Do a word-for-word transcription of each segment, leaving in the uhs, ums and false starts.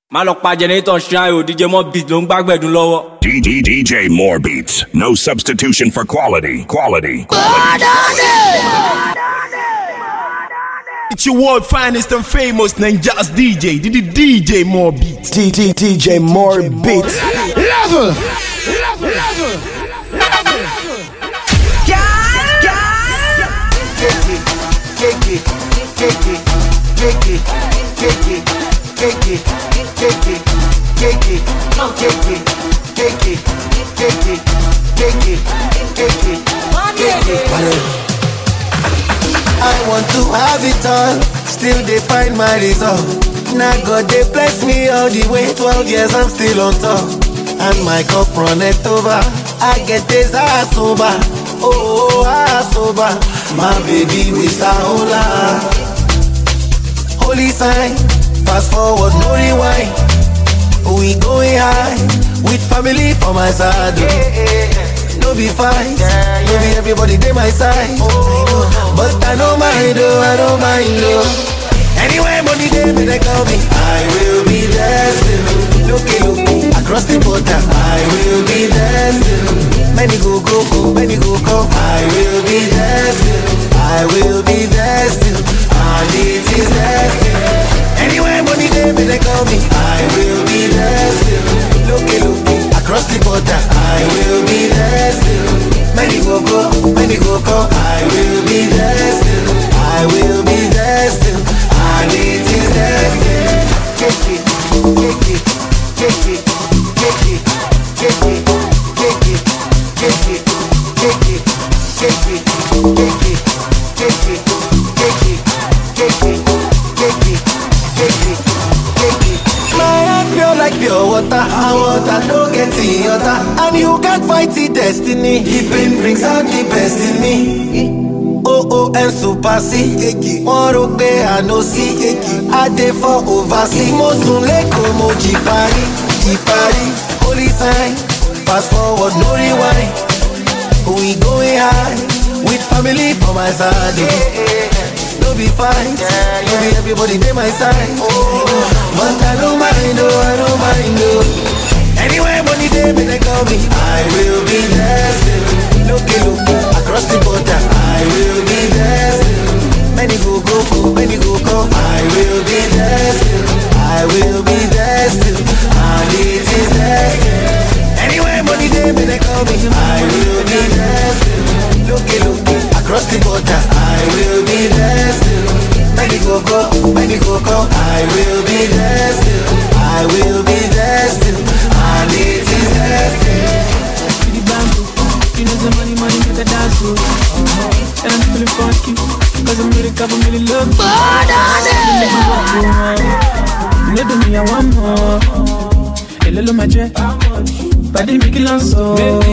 má lọ pa generator ṣáà o D J More Beats ló ń gbàgbẹ́dùn lọ́wọ́. D D D J More Beats, no substitution for quality. Quality. It's your world finest and famous Ninja's D J, D D D J More Beats. D D D J More Beats. Level, level, level. I want to have it all, still they find my resolve. Now God they bless me all the way, twelve years I'm still on top. And my cup runneth over, I get this ass sober. Oh, ass sober, my baby with a hola. Holy sign, fast forward, no rewind. We going high, with family for my side. No be fight, no be everybody they my side. But I don't mind, oh, I don't mind, oh. Anyway, money they me they call me, I will be there still. Look it, look across the border, I will be there still. Many go go go, many go go, I will be there still. I will be there still, and it is there still. Anyway, money they me they call me, I will be there still. Look it, look across the border, I will be there still. Many go go, many go go, I will be there still. I will be there still, and it is there still. Take it, take it, take it, take it, take it, take it, take it, take it, take it, take it, take it, take it, take it, take it, take it, take it, take it. My heart pure like pure water, and water no get the other. And you can't fight the destiny. The pain brings out the best in me. Oh oh and super C. One rope I no see. I dey for oversee. Mosun leko mo jipari, jipari. Holy sign, fast forward no rewind. We going high, with family for my side. No be fight, no be everybody they my side. But I don't mind, oh, I don't mind, oh. Anyway, money they me they call me, I will be there still. Look it, look across the border, I will be there still. Many go go go, many go go, I will be there still. I will be there still, and it is there still. Anyway, money they me they call me, I will be there still. Look it, look across the border, I will be there still. Many go go, many go go, I will be there still. I will be there still, and it is there still. The bamboo, you know the money, money make a dance to. And I'm feeling funky, cause I'm really couple really love. You do me, I want more. A little magic, but they make it long so.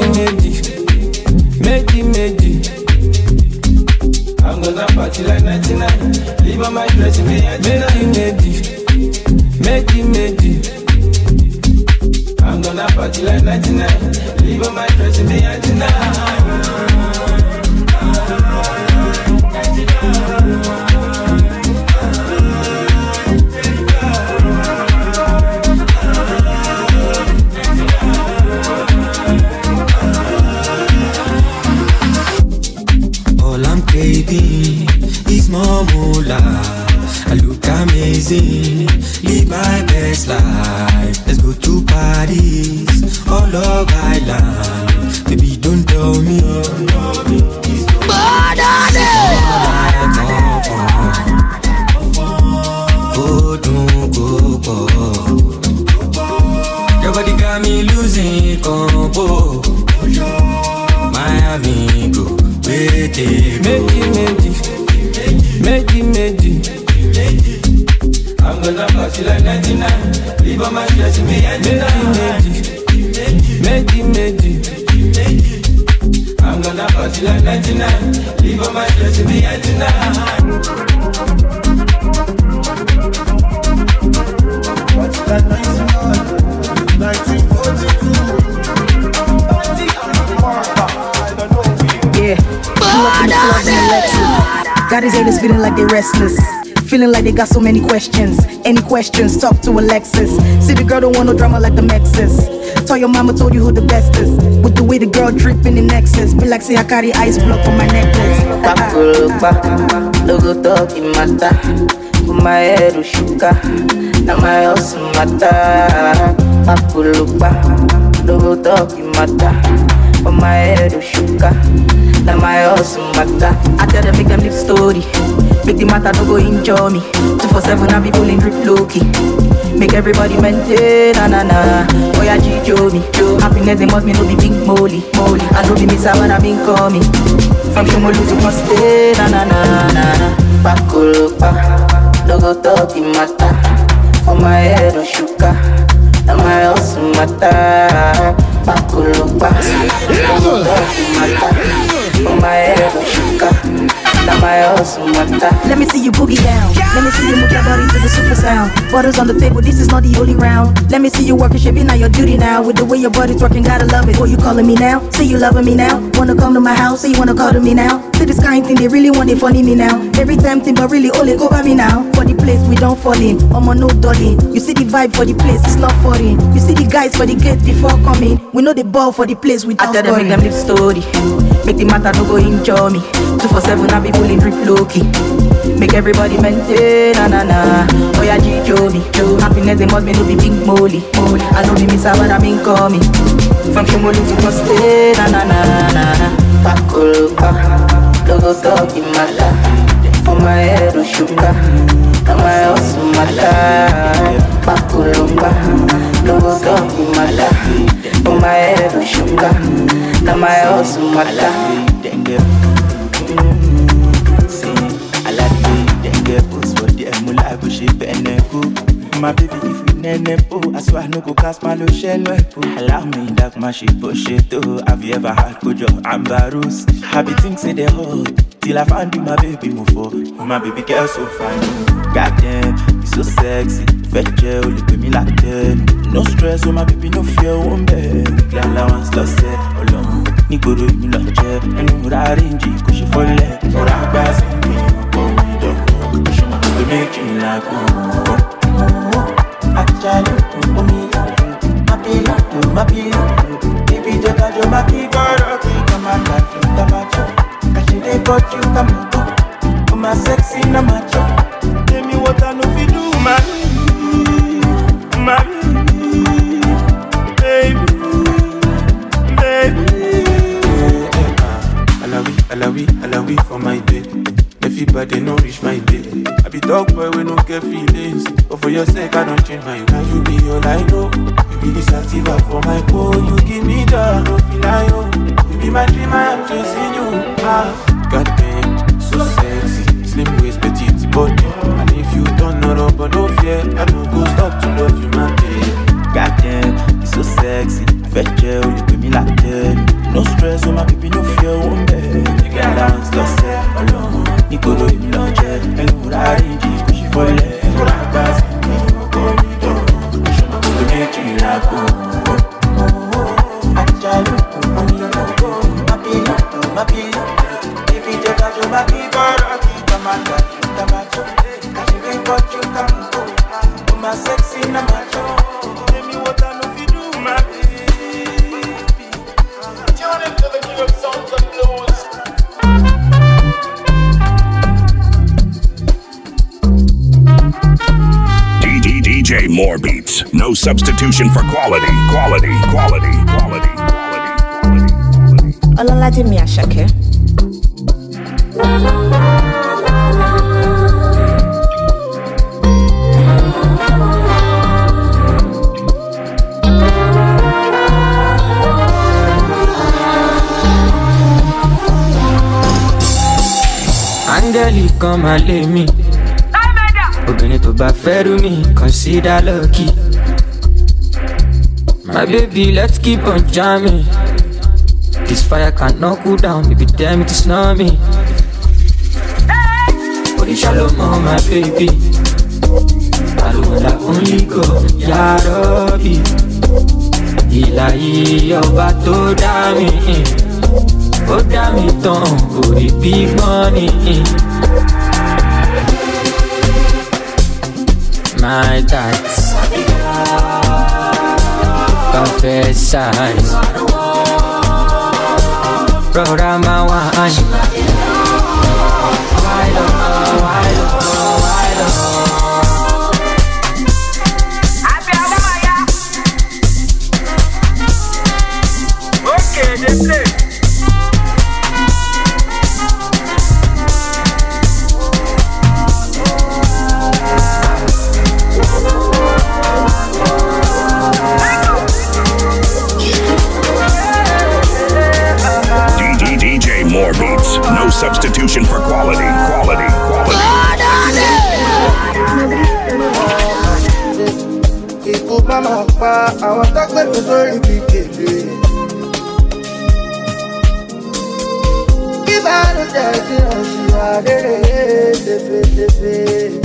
Make it, make it. I'm gonna party like ninety-nine. Leave on my dress in me and make it, make it, make it. I'm gonna party like ninety-nine. Leave on my dress in me and tonight. It's more moolah. I look amazing. Live my best life. Let's go to Paris or Love Island. Baby, don't tell me. Go, don't go, go. Your body got me losing combo. My amigo. Make it, make it, make it, make it. I'm gonna party like ninety-nine. Leave on my dress in me and tonight. Make it, make it. I'm gonna party like ninety-nine. Leave on my dress in me and tonight. What's that ninety-nine? nineteen forty-two. Yeah. Pull up in the club in Lexus. Got his haters feeling like they restless. feeling like they got so many questions. Any questions, talk to Alexis. See the girl don't want no drama like the Mexes. Tell your mama told you who the best is. With the way the girl dripping in excess. Be like say I carry ice block on my necklace. Logo talking matter. Put my head to shuka. Now my house matter. Pakulupa. Logo talking matter. Put my head to shuka. Now my house matter. I tell them make them live story. Make the matter no go enjoy me. Two for seven I be pulling drip low key. Make everybody maintain, na na na. Oh yeah, G-Joe me. Happiness they must be no be big molly, molly. I know be miss when I been coming. From Shomolu to Coste, na na na na. Pakulupa, logo talking matter. For my head on shuka, now my house matter. Pakulupa, logo talking matter. For my head on shuka. Let me see you boogie down. Let me see you move your body to the super sound. Bottles on the table, this is not the only round. Let me see you working, shaping now your duty now. With the way your body's working, gotta love it. Oh, you calling me now? Say you loving me now? Wanna come to my house? Say you wanna call to me now? See this kind thing, they really want it funny me now. Every time thing, but really all it go by me now. For the place, we don't fall in. I'm on no dolly. You see the vibe for the place, it's not foreign. You see the guys for the gate before coming. We know the ball for the place, we don't I tell them make them live story. Make the matter no go enjoy me. Two for seven I be pulling drip low key. Make everybody maintain, na na na. Oh yeah, G-Joe me. Happiness they must be no be big molly, molly. I know be miss when I been coming. From Shomolu to Coste, na na na na. Pakulupa, logo talking matter. For my head on shuka, now my house matter. Pakulupa, logo talking matter. For my head on shuka, now my house matter. My baby, if you nene po, I swear I no go cast my lo shell po. Allow me that my shit push it too. Have you ever had Kojo Ambarus? Happy things say they hold till I find you, my baby move for. My baby girl so fine, goddamn, you so sexy. Fetch you, only pay me like ten. No stress, oh my baby, no fear, won't be. Girl, I want to say, oh long, ni go do me like check. And you arrange it, cause you fall left. For a bass in me, oh me don't. Show me to make you like oh. Actually, oh me, my pillow, my pillow. Baby, just got your back, you got to come and catch you, come at you. Cause she they got you, come and go. Oh my sexy, na macho. Tell me what I know if you do, my, my, baby, baby. Alawi, alawi, alawi for my baby. Everybody know reach my day. I be dog boy we no get feelings, but for your sake I don't change my way. Now you be all I know. You be the sativa for my boy. You give me the no feel I owe. You be my dream, I am chasing you. Ah, goddamn, so sexy, slim waist, petite body. And if you don't know but no fear, I don't go stop to love you, my baby. Goddamn, you so sexy, fetch you, you give me like ten. No stress, oh my baby, no fear, won't be. You get down, just say alone. Nikoro in no jet, and Urari, she for left, Uragas, Corridor, to make you like oh, actually, my pillow, my pillow, if you take out your back, you got to come and got you, come and got you, ain't got you, come go, oh my sexy, na macho, tell me what I know if you do, my baby, tune into the New York sounds and blues. D J More Beats, no substitution for quality, quality, quality, quality, quality, quality. Ololade mi Asake. Angeli, come and lay me. Obìnrin tó bá fẹ́rù mi, consider lucky. My baby, let's keep on jamming. This fire cannot cool down, baby, tell me to snow me. Holy shalom, oh my baby. Alona only go, Ya Rabbi. Ilahi, ọba tó dá mi. Ó dá mi tán, orí big money. my thoughts. Confess size. Brother, my one. More beats, no substitution for quality, quality, quality. Ikú bá máa pa àwọn tọ́gbẹ́dùn sórí bí kèlè. Kí bá ló jẹ́ sí ọ̀ṣìwà rere tẹ́fẹ́tẹ́fẹ́.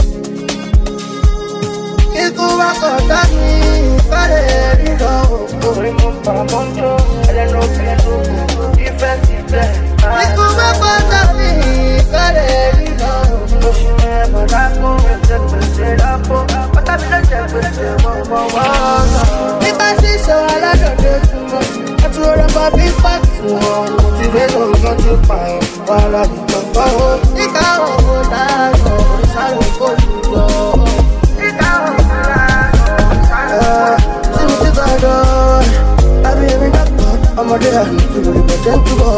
Ikú bá kọ̀ dání ìbálẹ̀ rírọ̀ orin mú pàmò jó ẹlẹ́nu pẹ̀lú ìfẹ́ ti bẹ̀. Ikú bá kọ̀ dání ìbálẹ̀ rírọ̀ oṣù mẹ́mọ̀ lápò ẹ̀jẹ̀ pèsè lápò pátábí ló jẹ́ pèsè wọ́wọ́wọ́. Nípa ṣíṣe aládọ̀dẹ túmọ̀ àti ọlọ́pàá bí pàtó wọn ti fẹ́ lọ́gbọ́n ti pààyàn wàhálà ìjọba ó. Níkà òwò dáàbò ìṣàlù kò lù lọ. Níkà òwò dáàbò ìṣàlù kò lù lọ. Àbí èmi dàgbà ọmọdé àná ti lórí bẹ̀jẹ̀ ń túbọ̀.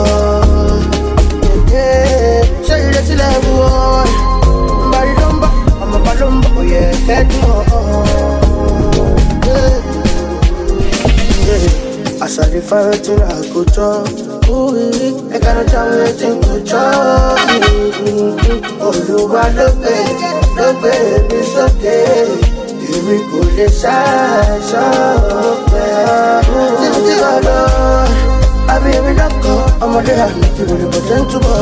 Ṣé ìrètí lẹ́rù ọ́? Mbàrí ló ń bọ̀, ọmọ bá ló ń bọ̀, òye ẹ̀fẹ́ dùn ọ́. As I define wetin I go chop, I cannot tell me wetin go chop. Olúwa ló gbé, ló gbé mi sókè, èmi kò lè ṣàìsàn. Títí ọ̀dọ́, àbí èmi lọ́kọ̀, ọmọdé àná ti lórí bọ̀jẹ̀ ń túbọ̀.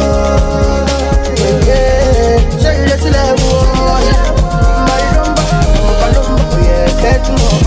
Ṣé ilé sílẹ̀ wò ó? Mbàrí ló ń bọ̀, ọmọ bá ló ń bọ̀, òye ẹ̀fẹ́ dùn ọ́.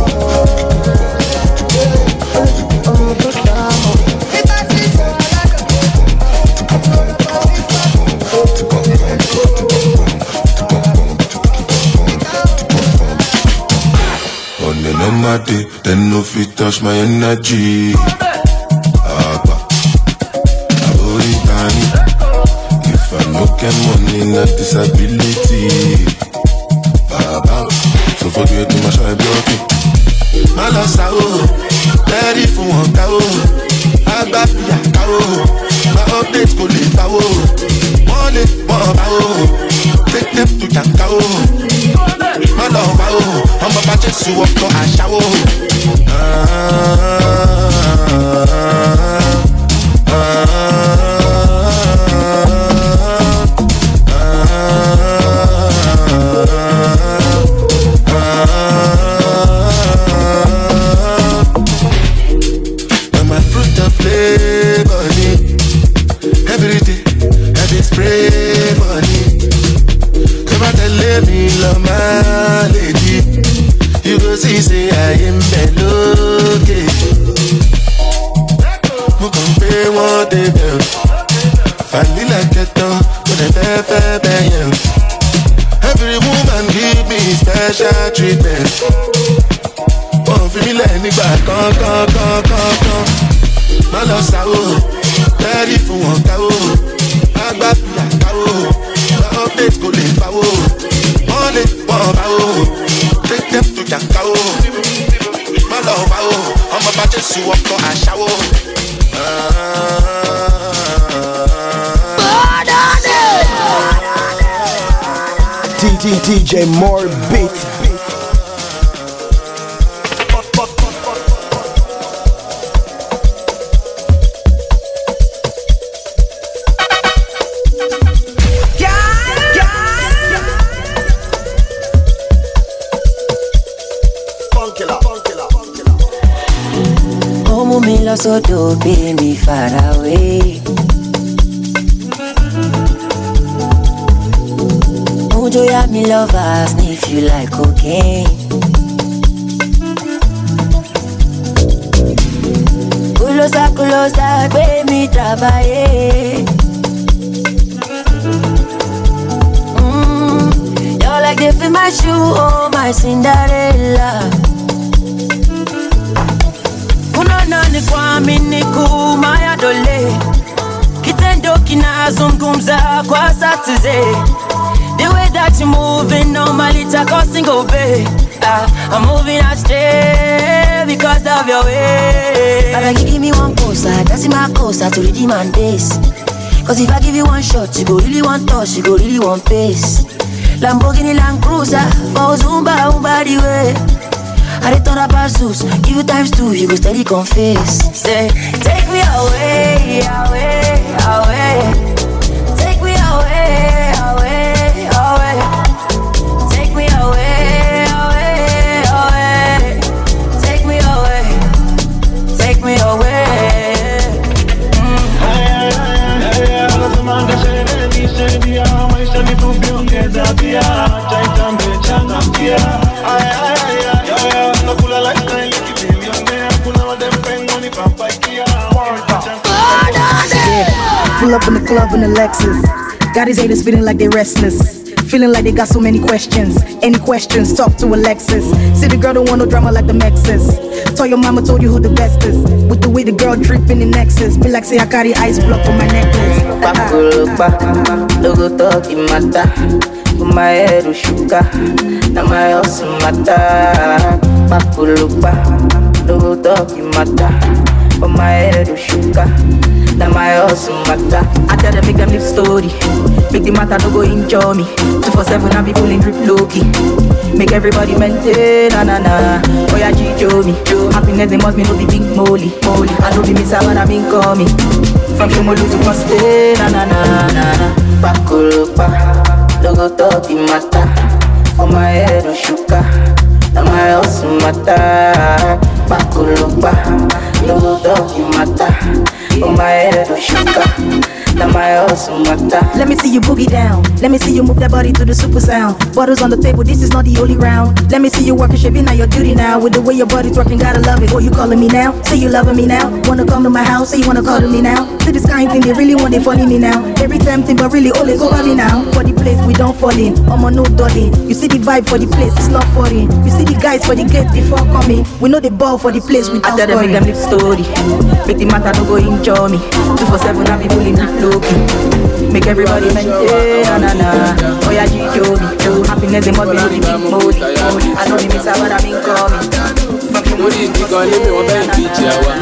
On the normal day, then no fit touch my energy. Abba, Abori Tani. If I no get money, not disability. Baba, so forget to my shy blocking. Malasa oh, ready for one cow. Agba ya cow. My updates go live cow. Money, more cow. Take them to your cow. My love cow. I'm about to see what to a show. Ah, ah, ah. Every day, I dey spray money. Come out and let me love my lady. You go see, say I am melody. Mo kàn pé wọ́n dé bẹ̀ ọ́. Vanilla kẹtàn, kò dẹ̀ fẹ́ fẹ́ bẹ̀ yẹn. Every woman give me special treatment. Wọ́n fi mí lẹ̀ nígbà kan kan kan kan kan. Má lọ sáwó, ready fún wọn káwó. Àgbà fìyà káwó, my update kò lè pawó. Wọ́n lè wọ́n báwó, take them to jà káwó. Má lọ báwó, ọmọ bá Jésù ọkọ̀ àṣàwó. D J More Beats. So don't be me far away. Ojo ya me lovers, if you like cocaine. Culosa, culosa, baby, trabaye. Mm, your like they fit my shoe, oh my Cinderella. Unana ni kwa miniku maya dole. Kitendo kina zungumza kwa satize. The way that you moving normally take a single bay. uh, I'm moving astray because of your way. Baba, give me one poster, that's my coaster to redeem my days. Cause if I give you one shot, you go really want touch, you go really want pace. Lamborghini Land Cruiser, for Zumba, Umba the way. I return up our suits, give you times two, you go steady confess. Say, take me away, away, away. Take me away, away, away. Take me away, away, away. Take me away, take me away. Pull up in the club in a Lexus. Got his haters feeling like they restless. Feeling like they got so many questions. Any questions, talk to Alexis. See the girl don't want no drama like the Mexes. Told your mama told you who the best is. With the way the girl dripping in Nexus. Be like say I carry ice block on my necklace. Logo talk mata. My head ushuka. Na my house mata. Pakulupa. Logo talk mata. My head ushuka. Na my house mata. I tell them make them live story. Make the matter no go enjoy me. Two for seven I be pulling drip low key. Make everybody maintain, na na na. Oh yeah, G-Joe me. Happiness they must be no be big molly, molly. I know the miss when I been coming. From Shomolu to Coste, na na na na. Pakulupa, logo talki mata. For my head ushuka, na my house mata. Pakulupa, logo talki mata. For my head ushuka. Now my house mata. Let me see you boogie down. Let me see you move that body to the super sound. Bottles on the table, this is not the only round. Let me see you working, shaping now your duty now. With the way your body's working, gotta love it. Oh, you calling me now? Say you loving me now? Wanna come to my house? Say you wanna call to me now? See this kind thing, they really want they funny me now. Every tempting, but really all go me now. For the place we don't fall in. I'm on no darling. You see the vibe for the place, it's not foreign. You see the guys for the gate before coming. We know the ball for the place we don't. I tell them make them live story. Make the matter no go enjoy me. Two for seven I be pulling low key. Make everybody maintain, na na na. Oh yeah, G-Joe me. Happiness they must be really big molly. I know the miss when I been coming. Lórí ìdíkan lémi wọn fẹ́ ìbíjì àwa.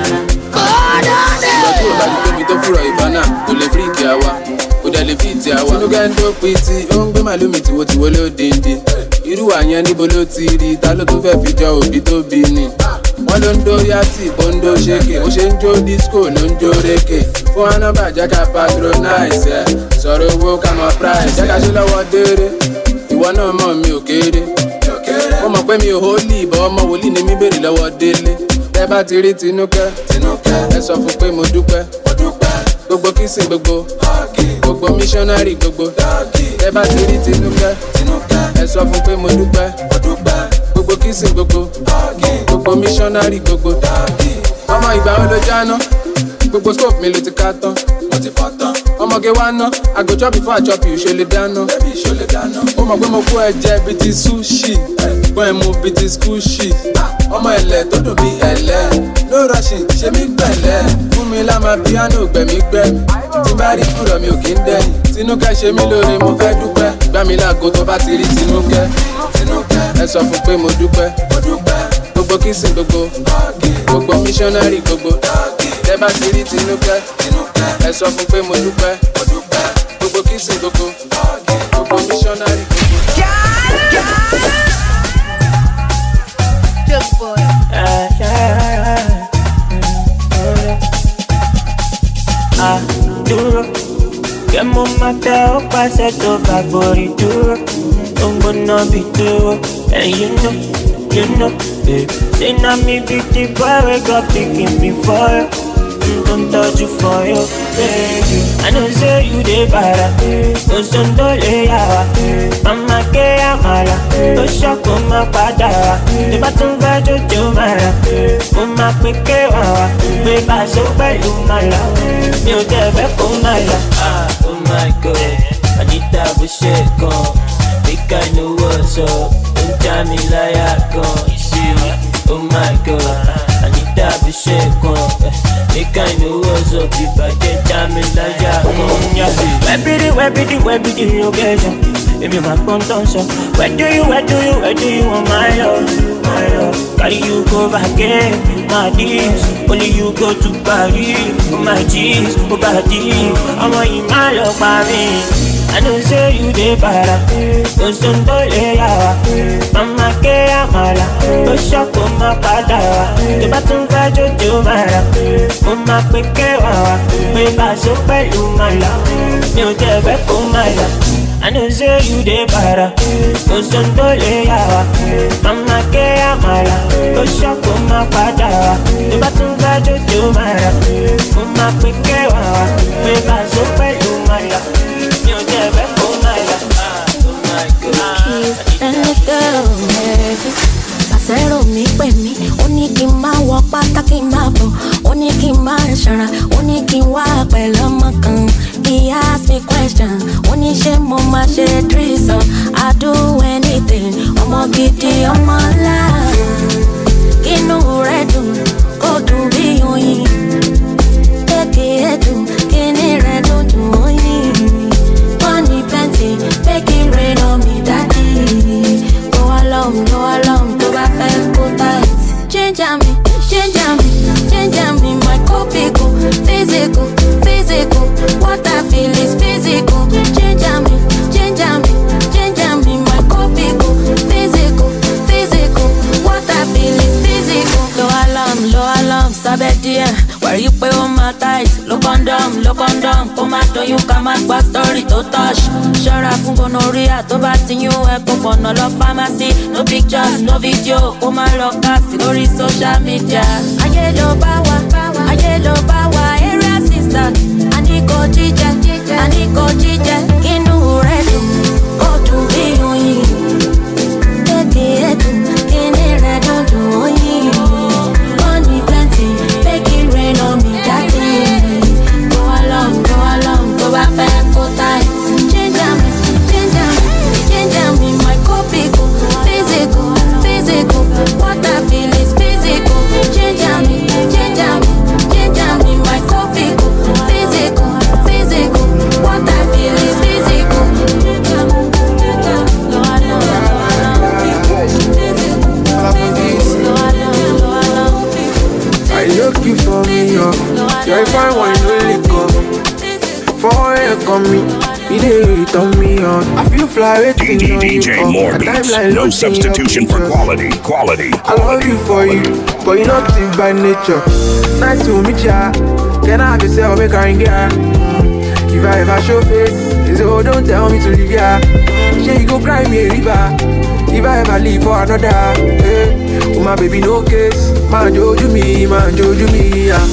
Ìgbà tí ò bá di tóbi tó fúrọ̀ ìbánà kò lè fíríkì àwa. Kò dẹ̀ lè fíìtì àwa. Tinúkẹ́ ń dópin tí ó ń gbé màlúù mi tìwotìwo lódindi. Irú àyẹn níbo ló ti rí? Ta ló tó fẹ́ fi jọ òbí tó bí ni? Wọ́n ló ń dó yàtì, ó ń dó ṣéke. Ó ṣe ń jó disco ló ń jó rékè. Fún anábà jẹ́ ká patronize ẹ̀. Sọ̀rọ̀ owó ká mọ price. Jẹ́ ká ṣe lọ́wọ́ déré. Ìwọ náà mọ̀ mi ò kéré. Wọ́n mọ̀ pé mi ò hólì ìbọn ọmọ wòlíì ni mi bèrè lọ́wọ́ délé. Tẹ́ bá ti rí Tinúkẹ́, ẹ sọ fún pé mo dúpẹ́. Gbogbo kìsìn gbogbo, gbogbo missionary gbogbo. Tẹ́ bá ti rí Tinúkẹ́, ẹ sọ fún pé mo dúpẹ́. Gbogbo kìsìn gbogbo, gbogbo missionary gbogbo. Ọmọ ìgbà wo ló jáná? Gbogbo scope mi ló ti ká tán. Mo ti fọ́ tán. Ọmọge wá ná, I go chop before I chop you, ṣe lè dáná. Baby ṣe lè dáná. Ó mọ̀ pé mo kó ẹ̀jẹ̀ bíi ti sushi. Gbọ́n ẹ̀ mú bíi ti squishy. Ọmọ ẹ̀lẹ̀ tó dùn bíi ẹ̀lẹ́. No rushing, ṣe mí gbẹ̀lẹ́. Fún mi láma piano gbẹ̀mí gbẹ̀mí. Tí bá rí fúrọ̀ mi ò kí ń dẹ́yìn. Tinúkẹ́ ṣe mí lóore mo fẹ́ dúpẹ́. Gbá mi láago tó bá ti rí Tinúkẹ́. Tinúkẹ́ ẹ sọ fún pé mo dúpẹ́. Gbogbo kìsìn gbogbo. Gbogbo missionary gbogbo. Tẹ́ bá ti rí Tinúkẹ́, ẹ sọ fún pé mo dúpẹ́. Gbogbo kìsìn gbogbo. Gbogbo missionary gbogbo. Dúró, kẹ́ mo máa tẹ ó pàṣẹ tó bá gborí dúró. Ó ń gbóná bí dúró, and you know, you know, babe. Say na me be the boy wey God picking me for you. Don't touch you for you, baby. I know say you dey para, o son do le yawa. Mama ke amala, o shoko ma padà wá. Bí bá tún fẹ́ jojo mara, o ma pe ke wá wá. Gbé bá ṣe pẹ̀lú màlá, mi ò tẹ̀ fẹ́ kó màlá. Ah, oh my God, àdìdá bó ṣe kàn. make I know what's up. Don't tell me like I gone. You see what? Oh my God, I need that be shaken. Make I know what's up. If I get time in like I gone. Where be the, where be the, where be the occasion? If you want to dance, where do you, where do you, where do you want my love, my love? Carry you go back again, my deeds. Only you go to Paris, oh my jeans, oh body. I'm in my love, my I don't say you dey para, o son to le yawa. Mama ke amala, o shoko ma pada wa. Tó bá tún fẹ́ jojo mara, o ma pe ke wa wa. Pé bá so pẹ̀lú mala, mi ò jẹ́ fẹ́ kó mala. I know say you dey para, o son to le yawa. Mama ke amala, o shoko ma pada wa. Tó bá tún fẹ́ jojo mara, o ma pe ke wa wa. Pé bá so pẹ̀lú mala. Pàṣẹ́rò mi pè mí, ó ní kí n máa wọ pátá kí n máa bọ̀, ó ní kí n máa ṣọ́ra, ó ní kí n wá pẹ̀lú ọmọ kan. He ask me question, ó ní ṣé mo máa ṣe threesome, I do anything, ọmọ gidi ọmọ ńlá. Kínú rẹ̀ dùn, kó dùn bí oyin, kéèké ẹ̀dùn, kíní rẹ̀ dùn dùn oyin. Money plenty, make it rain on me, daddy. Go along, go along, go back and go tight. Change me, change me, change me, my copy go physical, physical. What I feel is physical. Change me, change me, change me, my copy go physical, physical. What I feel is physical. Low alarm, low alarm, sabedia. Where you pay on my ties, look on them, look on them. Come out to you, come out, but story to touch. Shut up, gonorrhea, to bat in you, echo, no love pharmacy. No pictures, no video, come out, look at story, social media. I yellow power, I yellow power, area sister. I need go chicha, I need go chicha. Kinu redu, go to be you. Take it, kini redu, do you. Money plenty, make it rain on me, daddy. Go along, go along, go back and go tight. Change me, change me, change me, my copy go physical, physical. What I feel is physical. Change me, change me, change me, my copy go physical, physical. What I feel is physical. Are you looking for me, yo? You're fine when you really go. For you come me, you did turn me on. I feel fly waiting on you. D J More Beats, no substitution for quality, quality. I love you for you, but you're not in by nature. Nice to meet ya. Can I have yourself make her get? If I ever show face, so don't tell me to leave ya. Yeah, you go cry me a river. If I ever leave for another, hey, oh my baby no case. Man joju me, man joju me, yeah.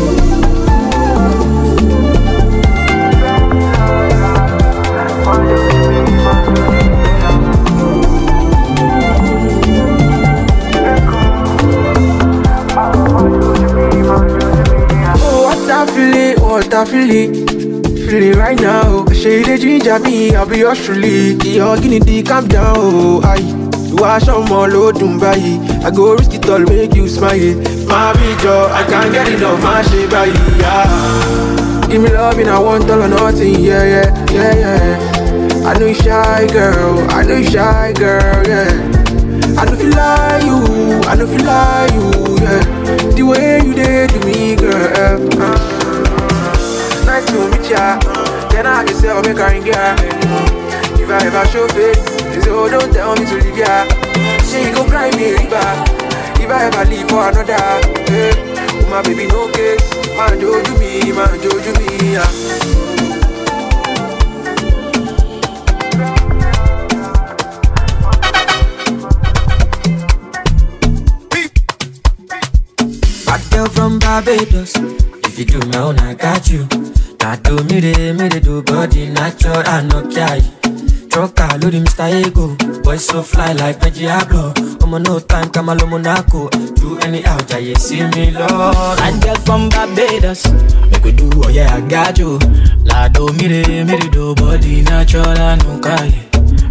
Oh, what I feel, what I feel. Feeling right now, shade the ginger me, I'll be yours truly. You're guinea the calm down, oh, I. You are some more low Dubai. I go risk it all, make you smile. My video, I can't get enough, my shape, yeah. Give me love and I want all or nothing, yeah, yeah, yeah, yeah. I know you shy girl, I know you shy girl, yeah. I know you lie you, I know you lie you, yeah. The way you did to me, girl, uh. Nice to meet ya. Can I have yourself make her get? If I ever show face, so don't tell me to leave ya. She go cry me a river. If I ever leave for another, hey, oh my baby no case. Man joju me, man joju me, yeah. Hot girl from Barbados. If you do my own, I got you. Now do me de, me de do body natural, I no care. Troca, loading Mister Ego. Boy so fly like Peggiablo. Omo no time, come alo Monaco. Do any out, yeah, see me, Lord. I get from Barbados. Make we do, oh yeah, I got you. La do me de, me de do body natural, I no care.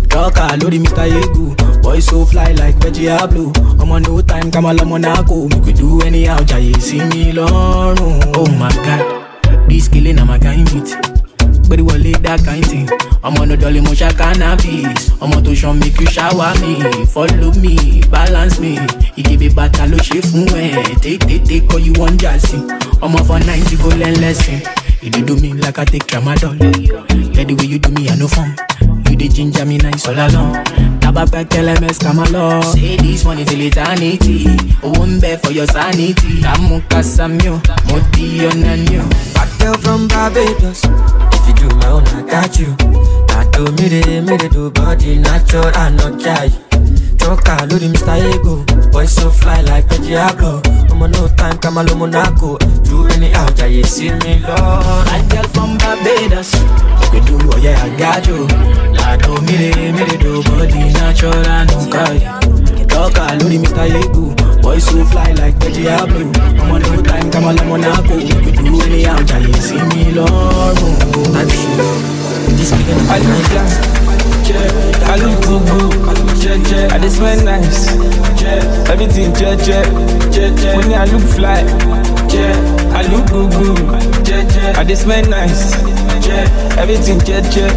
Talker, Lodi Mister Egu. Boy so fly like veggie blue. I'm on no time, come on, Monaco. Make we do anyhow, Jay, see me long. Oh my God, this killing, I'm a kind beat. But it will lay that kind thing. I'm on a dolly motion cannabis. I'm on to show make you shower me. Follow me, balance me. You give me battle, shift me. Take, take, take, all you want, just see. I'm off for ninety, go learn lesson. You do me like I take tramadol. Yeah, the way you do me, I no fun. You the ginger me nice all along. Tabak L M S come along. Say this one is eternity. Oh, I'm bad for your sanity. I'm Casamio, Moti on you. Bad girl from Barbados. If you do my own, I got you. I do me the me the do body natural and not shy. Talker, Lodi Mister Ego. Boy so fly like a Diablo. I'm on no time, come on, Monaco. Do any out, I see me Lord. Bad girl from Barbados. You do, oh yeah, I got you. I do me the me the do body natural and not shy. Talker, Lodi Mister Ego. Boy so fly like a Diablo. I'm on no time, come on, Monaco. You do any out, I see me Lord. This I look fly, I look good, good. I just smell nice, everything jet, jet. When I look fly, I look good, good. I just smell nice, everything jet, jet.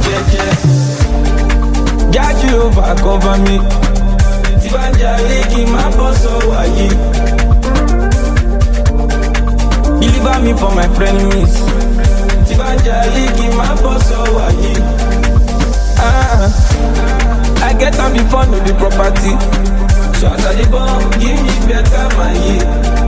Got you over, cover me. Tibanja leki my boss over you. Deliver me for my frenemies. Tibanja leki my boss over you. Ah, I get on the phone with the property. Shut at the bomb, give me better my year.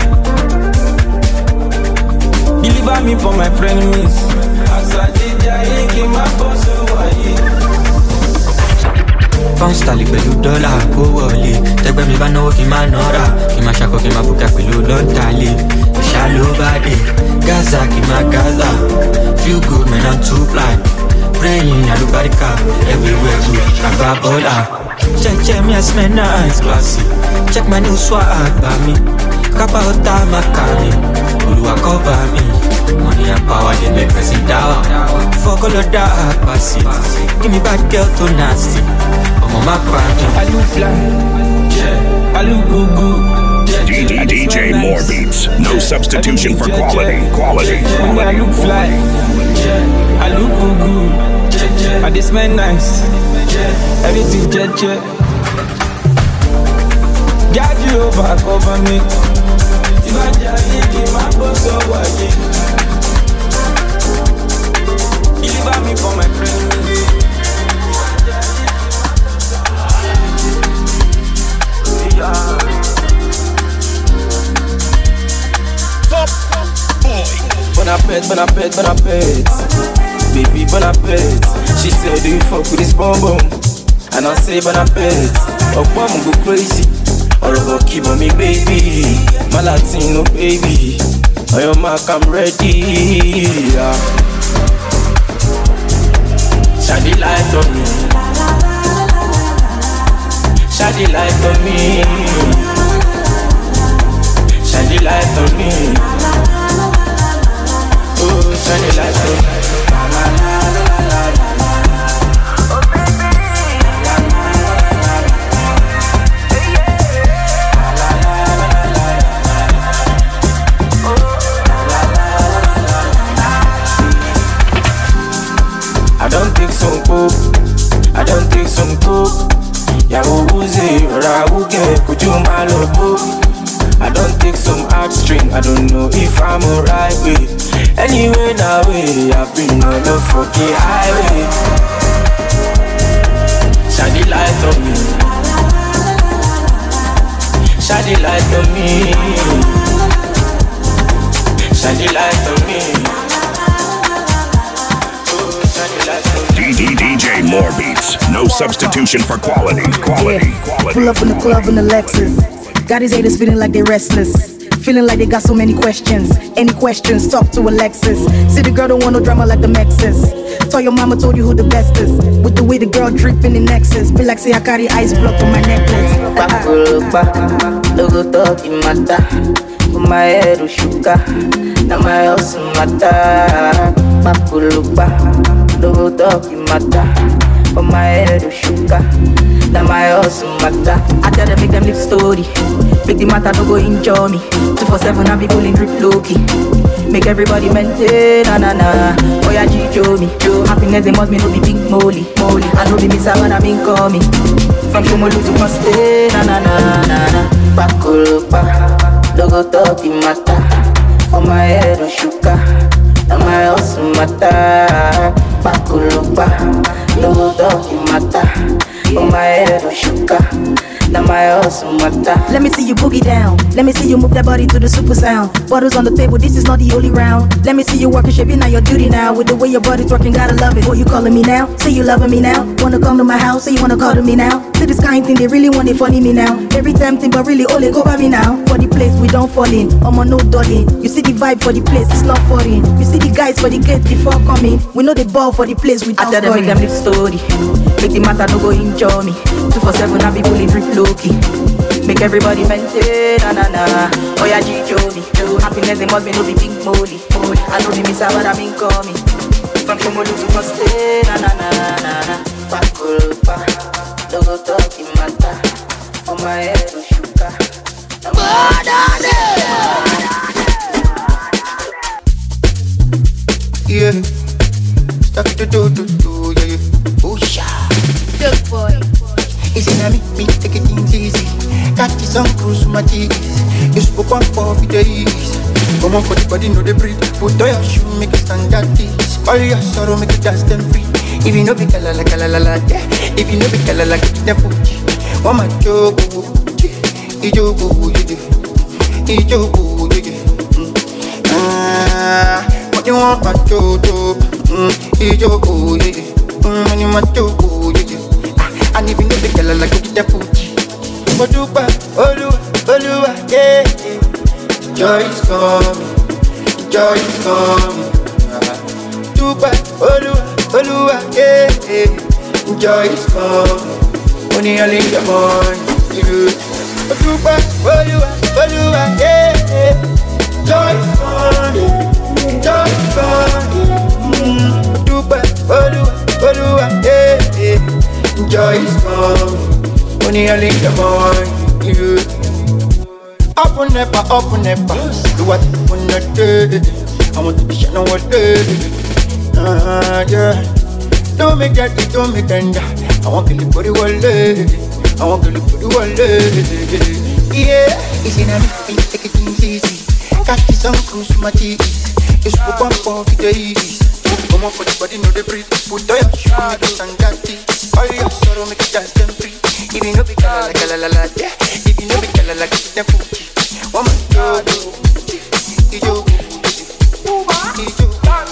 Deliver me for my frenemies. As I did, I give my boss over you. Pound sterling pẹ̀lú dọ́là kó wọlé. Tẹ́gbẹ́ mi bá náwó kí n má nọ́ra. Kí n má ṣakọ kí n má bùkà pẹ̀lú lọ́ntàlẹ̀. Ìṣá ló bá dé. Gaza kí n má Gaza. Feel good man I'm too fly. Praying alubarika everywhere good. Àgbà bọ́là. Check check me I smell nice classy. Check my new swag bá mi. Kápá ọ̀tá má kà mí. Olúwa cover me. Money and power they make person down. Fuck all of that passy. Give me bad girl too nasty. I'm on my party. I look fly, yeah. I look good, good. D D D J More Beats, no substitution for quality. Quality. I look fly, yeah. I look good, good. I just smell nice, everything jet, jet. Got you over, cover me. Tibanja leki my boss over you. Deliver me for my friends. Top boy. Bon appet, bon appet, bon appet. Baby, bon appet. She said, do you fuck with this bomb bomb? And I say, bon appet. Oh, bomb go crazy. All about keep on me, baby. My Latino baby. On your mark, I'm ready. Yeah. Shine the light on me. Shine the light on me. Shine the light on me. Oh, shine the light on me. I don't take some coke. I don't take some coke. Yahoo Uzi, Rahuge, could you my lobo? I don't take some hard string. I don't know if I'm alright with. Anyway, now way I've been on the fucking highway. Shine the light on me. Shine the light on me. Shine the light on me. D D D J More Beats, no substitution for quality. Quality. Yeah. Quality. Pull up in the club in the Lexus. Got his haters feeling like they're restless. Feeling like they got so many questions. Any questions, talk to Alexis. See the girl don't want no drama like the Mexes. Tell your mama told you who the best is. With the way the girl dripping in Nexus. Feel like say I carry ice block on my necklace. Logo talking matter. Put my head to sugar. Now my house matter. Bakuluba. Logo talking matter. For my head to sugar. Now my hustle matter. I tell them make them live story. Make the matter no go enjoy me. Two for seven I be pulling drip low key. Make everybody maintain, na na na. Oh yeah, G Joe me. Happiness they must be no be big molly, molly. I know the miss when I been coming. From Shomolu to Paste, na na na na na. Bakulupa, logo talky matter. For my head on sugar, now my hustle matter. Bakulupa, logo talky matter. For my head on sugar, now my hustle matter. Let me see you boogie down. Let me see you move that body to the super sound. Bottles on the table, this is not the only round. Let me see you working, shaping now your duty now. With the way your body's working, gotta love it. What you calling me now? Say you loving me now. Wanna come to my house? Say you wanna call to me now. See this kind thing, they really want it funny me now. Every time thing, but really only go by me now. For the place we don't fall in, I'm on no darling. You see the vibe for the place, it's not foreign. You see the guys for the gate before coming. We know the ball for the place we don't. I tell them make them live story. Make the matter no go enjoy me. Two for seven I be pulling drip low key. Make everybody maintain, na na na. Oh yeah, G Joe me. Happiness they must be no be big molly, molly. I know the miss when I been coming. From Shomolu to Paste, na na na na na. Bakulupa, logo talky matter. On my head on sugar. Yeah, stuff to do do do yeah yeah. Oh yeah, good boy. It's in a me, me take it things easy. Catch some cruise my cheese. You spoke one for the days. Come on for the body, know the breathe. Put on your shoe, make it stand at this. All your sorrow, make it dance them free. If you know be kala la kala la la, yeah. If you know be kala la, get the fuji. One my joke, ijogo, yeah, ijogo, yeah. Ah, what you want, my joke, ijogo, yeah. Money, my joke, yeah. And if you know the girl like get the Fuji. Odupa, Oluwa, Oluwa, yeah, yeah. Joy is coming, joy is coming. Odupa, Oluwa, Oluwa, yeah, yeah. Joy is coming. Only early in the morning. Odupa, Oluwa, Oluwa, yeah, yeah. Joy is coming, joy is coming. Odupa, Oluwa, Oluwa, yeah, yeah. Joy is coming, only early in the morning. Yeah. Up and never, up and never. Do what you wanna do. I want to be shining all day. Ah, yeah. Don't make that, don't make that. I want to live for the world. I want to live for the world. Yeah, it's in a me, take it easy. Catch some cruise my cheese. You spoke one for the days. Come on for the body, know the breathe. Put on your shoe, make it stand at this. All your sorrow, make it dance them free. If you know be kala la kala la la, yeah. If you know be kala la, get the fuji. One man jodo, ijo, ijo.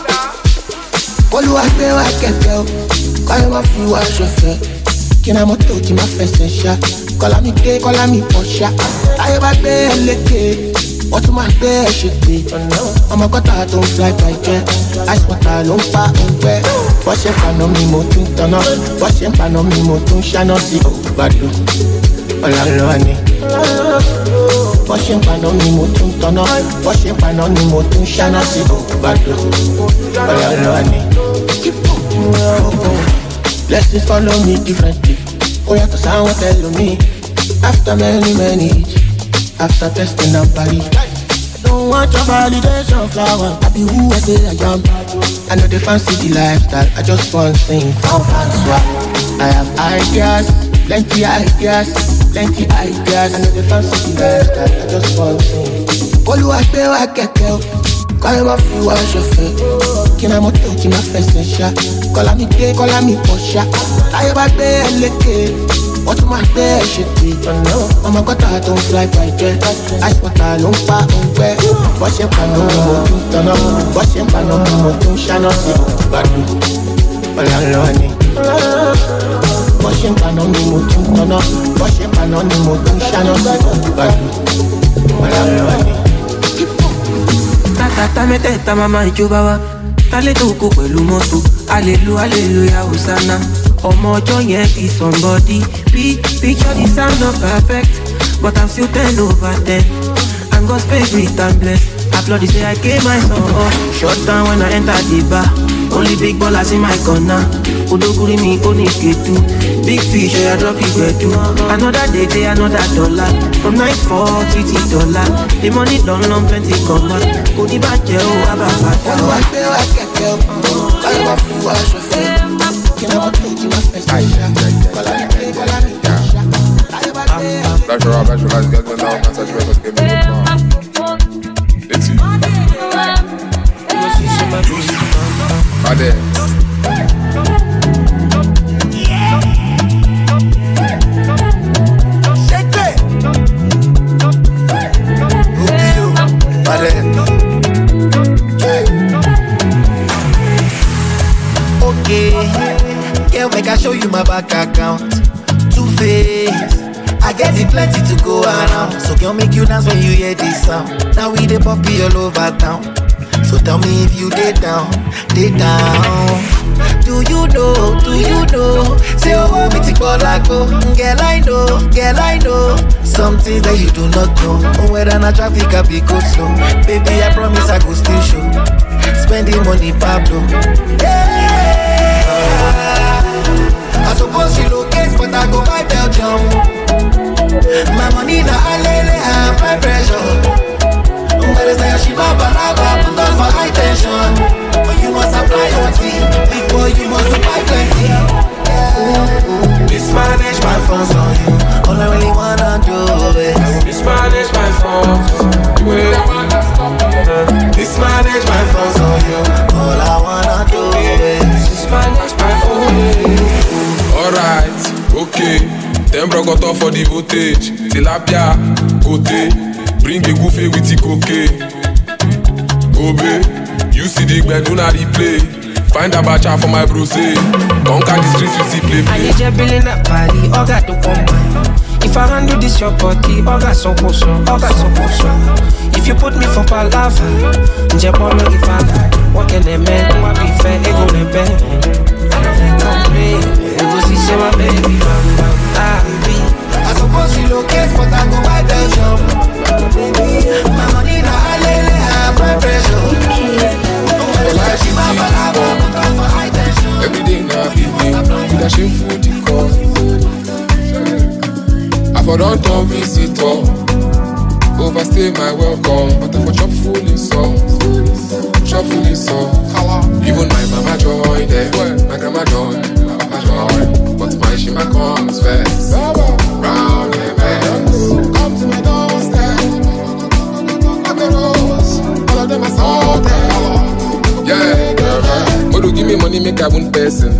Olúwa gbé wa kẹ̀kẹ́ o, kọ́lé wọ́n fi wá ṣọ̀fẹ́. Kí ni mo tó tí ma fẹsẹ̀ ṣá? Kọ́lá mi dé, kọ́lá mi pọ̀ ṣá. Ayé bá gbé ẹ lékè. Wọ́n tún máa gbé ẹ ṣe pé ọmọ gọ́tà tó ń fly by jẹ́ ice water ló ń pa òǹgbẹ́. Bọ́ ṣe ń paná mi mo tún tanná, bọ́ ṣe ń paná mi mo tún ṣáná sí ògbàdo ọ̀làlọ́ ni. Bọ́ ṣe ń paná mi mo tún tanná, bọ́ ṣe ń paná mi mo tún ṣáná sí ògbàdo ọ̀làlọ́ ni. Blessings follow me differently, ó yàtọ̀ sáwọn tẹ̀lómi. After many many years, after testing and body, I don't want your validation flower. I be who I say I am. I know they fancy the lifestyle. I just want to sing for fans. I have ideas, plenty ideas, plenty ideas. I know they fancy the lifestyle. I just want to sing. Olúwa gbé wa kẹ̀kẹ́ o, kọ́lé wọ́n fi wá ṣọ̀fẹ́. Kí ni mo tó kí n má fẹsẹ̀ ṣá? Kọ́lá mi dé, kọ́lá mi pọ̀ ṣá. Ayé bá gbé ẹ lékè. Wọ́n tún máa gbé ẹ ṣe pé ọmọ gọ́tà tó ń fly by jet ice water ló ń pa òǹgbẹ́. Bọ́ ṣe ń paná mi mo tún tanná, bọ́ ṣe ń paná mi mo tún ṣáná sí ògbàdo ọ̀làlọ́ ni. Bọ́ ṣe ń paná mi mo tún tanná, bọ́ ṣe ń paná mi mo tún ṣáná sí ògbàdo ọ̀làlọ́ ni. Tata mẹ́tẹ̀ẹ̀ta mama ìjọba wa, tálẹ́ tó kó pẹ̀lú mọ́tò, hallelujah hallelujah hosanna. Ọmọ ọjọ́ yẹn be somebody. Picture the sound not perfect, but I'm still ten over ten. I'm God's favorite and blessed. Applaud say I gave my son up. Shut down when I enter the bar. Only big ballers in my corner. Udoguri me only get two. Big fish, I drop it where do. Another day, day, another dollar. From nine forty to dollar. The money don't long plenty come on. Go the back, yo, abafata. Oh, I feel like I can go. I love you, I should feel. Can I want to take you my face? I can't take Flash around, flash around, get me now. Can't touch me, cause give me the power. It's you. Right there. Shake it. Right there. Okay. Yeah, make I show you my bank account. Two face. I get it plenty to go around. So girl, make you dance when you hear this sound. Now we the puppy all over town. So tell me if you dey down, dey down. Do you know, do you know? Say oh, me take all I go. Girl, I know, girl, I know. Some things that you do not know. Whether na traffic I be go slow. Baby, I promise I go still show. Spending money, Pablo. Yeah. I suppose she locates, but I go buy Belgium. My money na alele, I my pressure. But it's like she baba lava, put on for high tension. But you must apply your team, big boy, you must supply plenty. Yeah. Mismanage my funds on you, all I really wanna do is mismanage my funds. Mismanage my funds on you, all I wanna do is mismanage my funds. Alright, okay. Them bro got off for the voltage. Tilapia, gote. Bring a goofy with the cocaine. Obey, you see the bed, do not replay. Find a bacha for my bro say. Conquer the streets, you see play play. I need your billing up party, all got to come by. If I handle this your body, all got so close, all got so close. If you put me for palava, Japan no give a what can they make? What be fair, ego ne be. I don't complain, ego see say my baby, ah baby. I suppose she locates, but I go buy Belgium. My money na alele, I my pressure. Every day now, every with a shameful decor. I for don't turn visitor. Overstay my welcome, but I for chop fully so. Chop fully so. Even my mama joy there, my grandma joy, my papa joy. But my shima comes first. Round the bend, come to my doorstep. Like a rose, all of them are salted. Yeah, girl, Modo give me money, make I one person.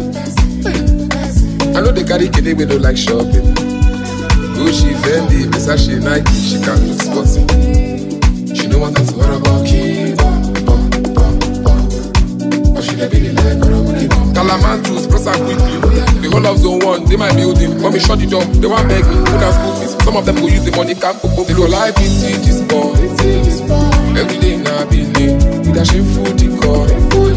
I know they carry kid, we don't like shopping. Gucci, Fendi, Versace, Nike, she can't look sporty. She don't want us to worry about kids. But she dey be like Calamantus, press her quickly. The whole of zone one, they might building. When me shut the door, they want beg me, put down school fees. Some of them go use the money, can't go. They go live in see this boy. Every day now be late, with a shameful decor.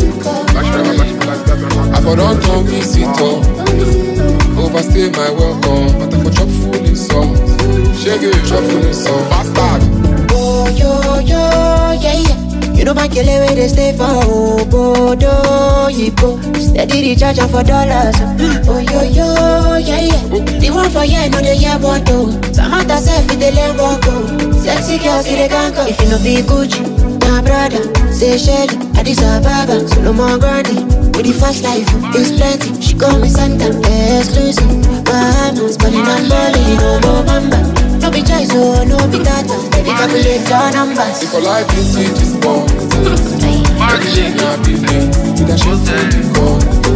I for don't turn visitor. Overstay my welcome, but I for chop fully so. Shake it, chop fully so. Bastard. Oh yo yo yeah yeah. You know my killer where they stay for oh bodo yipo. Steady the charge for dollars. Oh yo yo yeah yeah. The one for yeah no the yeah bottle. Samantha self with the leg walk. Sexy girls see the gang go. If you no be Gucci, my brother say Shelly, Addis Ababa, Solomon Grandi. With the fast life, it's plenty. She call me Santa, exclusive. Bahamas, calling on Bali, no more mamba. No be choice, oh, no be data. Let me calculate your numbers. If I like this, it is born. Every day now be late, with a short time to go.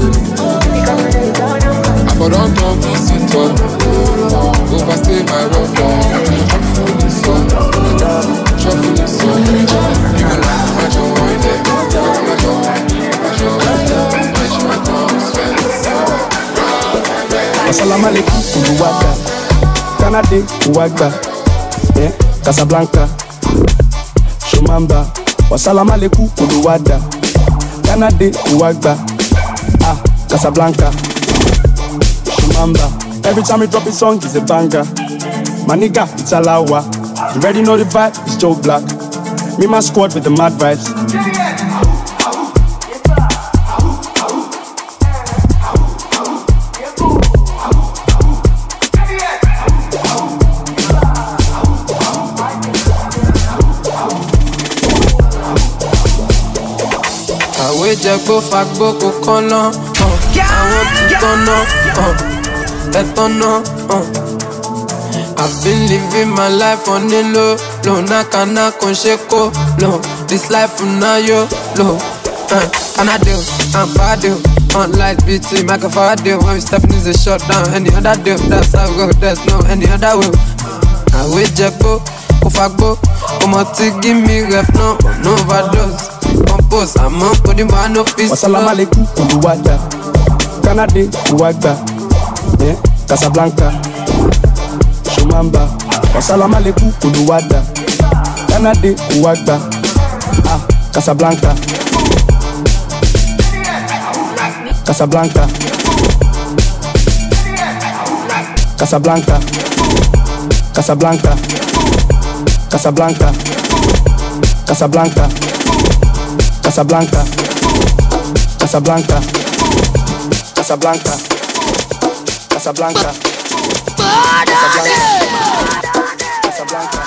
I for don't turn visitor. Overstay my welcome. Chop fully so. Chop fully so. Even like my joy there. My joy, my joy. Assalamu alaikum, Uwagba, Canada, Uwagba, eh, Casablanca, Shumamba. Wassalamu alaikum, Uwagba, Canada, Uwagba, ah, Casablanca, Shumamba. Every time we drop a song, it's a banger. My nigga, it's a lawa. You already know the vibe, it's Joe Black. Me, my squad with the mad vibes. àwé jẹgbó fagbó kò kọ́nà. Àwọn tún tọ́nà, ẹ̀tọ́nà. I've been living my life on the low, low. Nakana con sheko, low. This life na yo, low. Uh, and I do, I'm bad do. On lights, B T, make a fire deal. When we stepping is a shutdown. Any other deal, that's how we go. There's no any other way. I will jebo, ufagbo. Omoti give me ref, no, no overdose. Compose, I'm up for the man of peace. Wassalamu alaikum, Uluwada. Canada, Uwagba. Yeah, Casablanca. Shumamba. Wassalamu alaikum, Uluwada. Canada, Uwagba. Ah, Casablanca. Casablanca. Casablanca. Casablanca. Casablanca. Casablanca. Casablanca. Casablanca. Casablanca. Casablanca. Casablanca.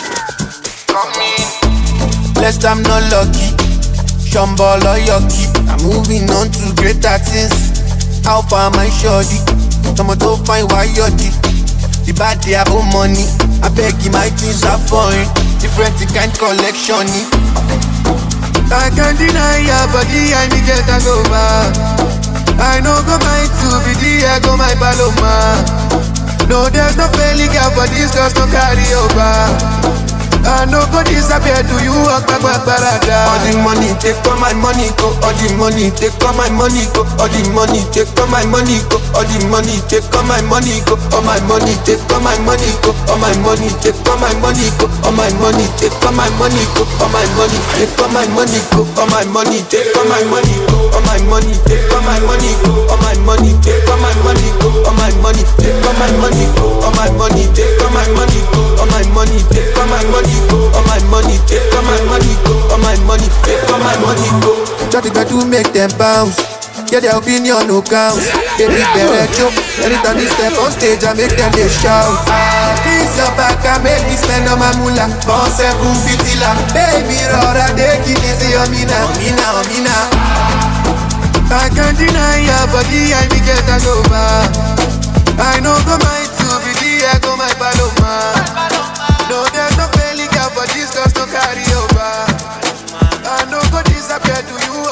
Blessed I'm not lucky. Shumble or yucky. I'm moving on to greater things. How far my shorty? Someone to find why you're the The bad they have money. I beg you, my things are foreign. Different kind collection. I can't deny your body, I need get a go back. I know go my two be the I go my paloma. No, there's no failing girl, but this girls no carry over. I no go disappear to you, walk back, back, barada. All the money, take all my money, go. All the money, take all my money, go. All the money, take all my money, go. All the money, take all my money, go. All my money, take all my money, go. All my money, take all my money, go. All my money, take all my money, go. All my money, take all my money, go. All my money, take all my money, go. All my money, take all my money, go. All my money, take all my money, go. All my money, take all my money, go. All my money, take all my money, go. All my money, take all my money. All my money, take all my money, go. All my money, take all my money, go. Try to get to make them bounce. Get their opinion, no counts. Baby, they're joke. Anytime they step on stage, I make them they shout. Ah, this your back, I make me spend on my moolah. Bounce seven fifty la. Baby, rora, they keep easy on me now, me now, me now. I can't deny your body, I be get a go back. I know go my two, be the I go my paloma. No, there's no failing girl, but this does not carry over. I no go disappear to you.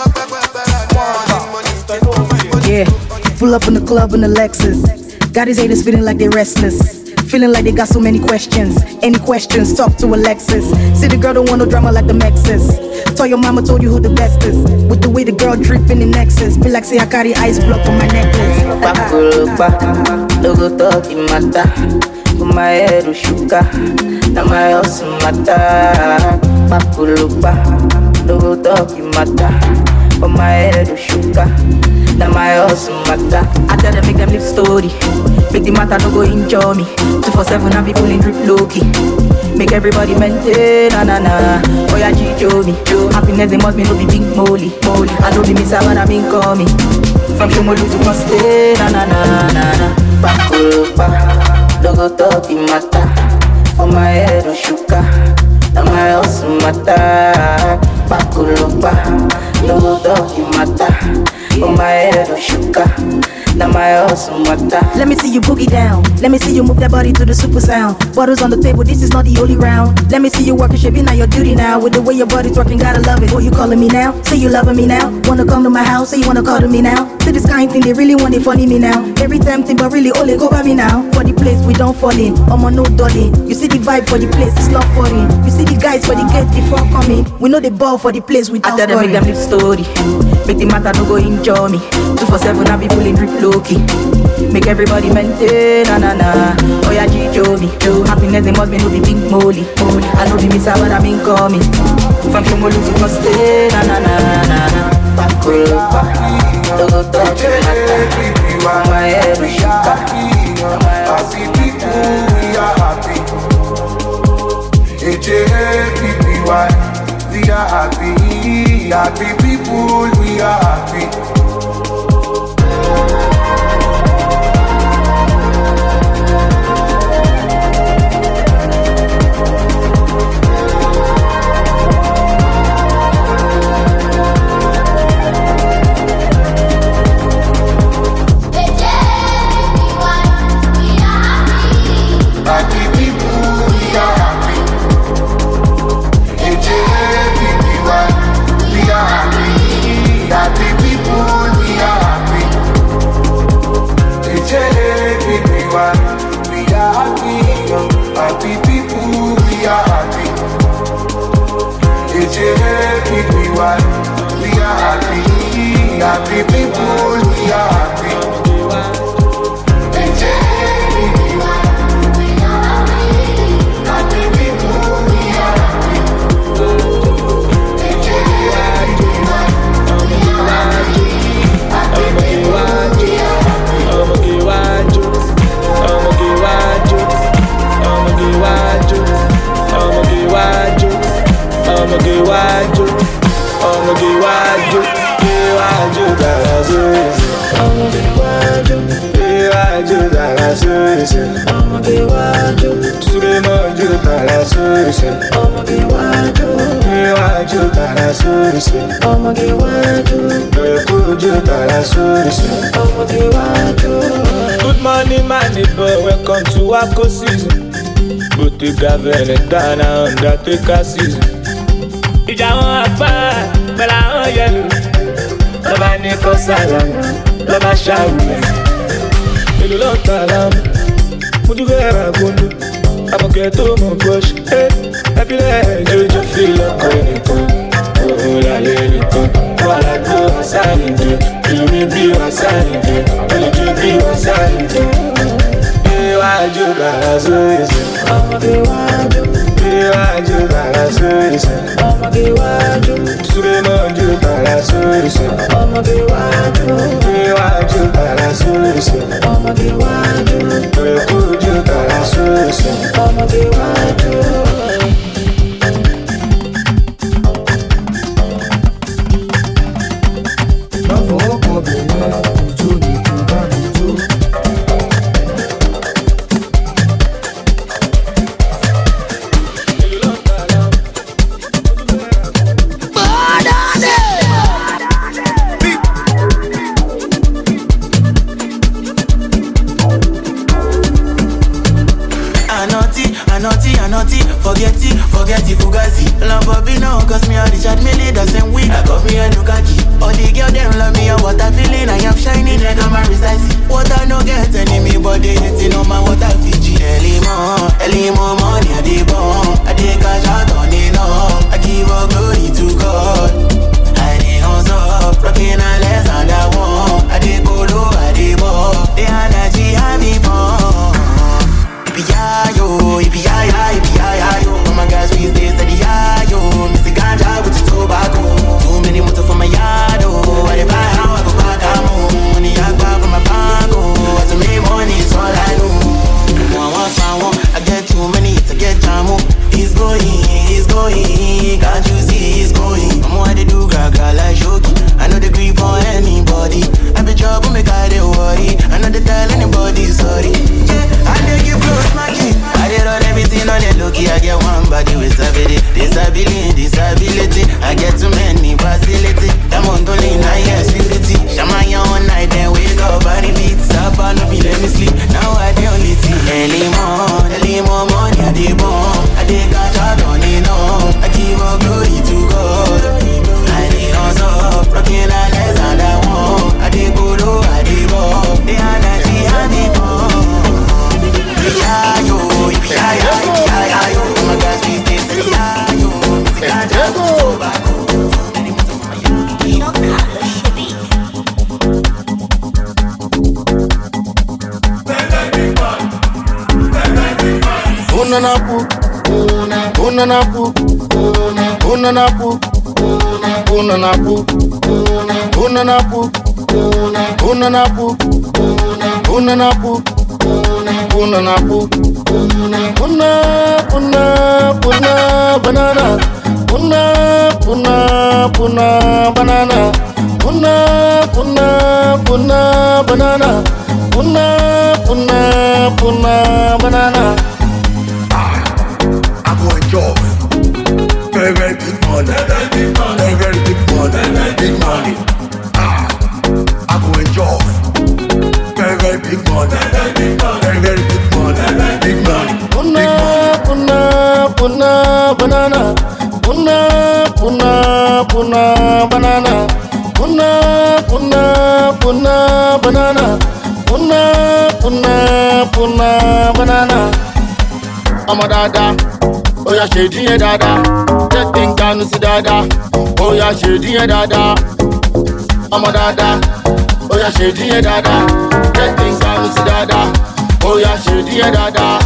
Yeah, pull up in the club in the Lexus. Got his haters feeling like they're restless. Feeling like they got so many questions. Any questions, talk to Alexis. See the girl don't want no drama like the Mexes. Told your mama told you who the best is. With the way the girl dripping in Nexus. Be like say I carry ice block on my necklace. Logo talk in mata. Put my head to sugar. Now my house mata. Pakulupa. Logo talk in mata. Put my head to sugar. Now my house mata. I tell them make them live story. Make the matter no go enjoy me. Two for seven and people in drip low key. Make everybody maintain, na na na. Oh yeah, G-Joe me. Happiness they must be no be big molly, molly. I know the miss I wanna mean call me. From Shomolu to Coste, na na na na na. Pakulupa, logo talk in mata. For my head on sugar, now my house mata. Pakulupa, logo talk in mata. For my head on sugar. Now my house mata. Let me see you boogie down. Let me see you move that body to the super sound. Bottles on the table, this is not the only round. Let me see you working, shit, be now your duty now. With the way your body's working, gotta love it. Oh, you calling me now? Say you loving me now? Wanna come to my house? Say you wanna call to me now? See this kind thing, they really want it funny me now. Every time thing, but really only go by me now. For the place we don't fall in, I'm on no dolly. You see the vibe for the place, it's not foreign. You see the guys for the gate before coming. We know the ball for the place without scoring. I tell them make them live story. Make the matter no go enjoy me. Two for seven, I be pulling drip low key. Make everybody maintain, na na na. Oh yeah, G-Joe me. Happiness they must be no be big molly, molly. I know the miss I wanna mean call me. From Shomolu to Coste, na na na na na. Pakulupa, logo talk mata. My head is sugar. Happy people, we are happy. H A P P Y, we are happy. Happy people, we are happy. why we are happy. Happy people, we are happy. I'ma get wide, I'ma get wide, get wide, I'ma get wide, get wide, I'ma get wide, Suleiman, you para suicide. I'ma get wide, get wide, I'ma get wide, you para suicide. I'ma get wide. Good morning, my neighbor, welcome to Wako season. Bottega Veneta now Undertaker season. Ìjà wọn apá pẹ̀lú àwọn yẹlò. Lọ́ba ní kó sálàmù, lọ́ba ṣàwùlẹ̀. Èlò ló ń ta lámù, mo tún fẹ́ ra gbóndó. Àbọ̀kẹ́ tó mọ̀ bọ́ṣì, ẹ fi lẹ́ẹ̀ jójó fi lọ́kọ̀ nìkan. Òun lálẹ́ nìkan, wọ́n á gbó wọn sáyìn dé. Ìlú mi bí wọn sáyìn dé, olùjú bí wọn sáyìn dé. Iwájú bàrà sóyè sí. Ọmọdé wájú. Iwájú bàrà sóyè sí. Ọmọdé wájú. Súrẹ́mọ̀jú bàrà sóyè sí. Ọmọdé wájú. Iwájú bàrà sóyè sí. Ọmọdé wájú. Òrèkújú bàrà sóyè sí. Ọmọdé wájú. Forget it, forget it, fugazi. Love for me now, cause me a Richard Mille, the same week. I got me a Nukaki. All the girls them love me, and what I feeling, I am shining, they got my resizing. What I no get enemy, but they hating on my water Fiji. Early more, early more money, I dey born. I dey cash out on it now. I give all glory to God. I dey hustle, rocking a less than that one. I dey go low, I dey ball. The energy have me born. Ipi-ya-yo, ipi-ya-ya, ipi-ya-ya-yo. Oh my gosh, we stay steady, ya-yo. Mister Ganja with the tobacco. Too many motor for my yard, oh. I dey buy how I go back, I'm home. Money I buy from my bank, oh. To make money is all I know. One, one, one, one. I get too many hits, I get jam, oh. He's going, he's going. Can't you see he's going? I'm what they do, gaga like Shoki. I know they grip on anybody. I be trouble, make I dey worry. I know they tell anybody sorry. Yeah, I dey give close smacking. I did on everything on the low-key. I get one body with disability, disability, disability. I get too many facility. That Mondolin, I yes, purity. Shamaya all night, then wake up, body beats. Up, no be let me sleep. Now I the only thing. Early more, early more money, I dey born. I dey catch out on it, no. I give all glory to God. I dey hustle, rocking a less than that one. I dey go low, I dey ball. The energy, I dey born. Yeah, yo, yeah, yeah, yeah, yeah, yo. Oh my gosh, we stay steady, yeah, yo. Let's go. Unanapu, unanapu, unanapu, unanapu, unanapu, unanapu, unanapu, unanapu, puna, puna, puna, banana, puna, puna, puna, banana, puna, puna, puna, banana, puna, puna, puna, banana. Enjoy. Very, very big money. Very, very big money. Big money. Ah, I go enjoy. Very, very big money. Very, very big money. Big money. Puna, puna, puna, banana. Puna, puna, puna, banana. Puna, puna, puna, banana. Puna, puna, puna, banana. I'm a dada. Oh yeah, shady dada. Just think Sanusi dada, oh yeah, shady dada. I'm a dada, oh yeah, shady dada. Get things Sanusi dada, oh yeah, shady dada.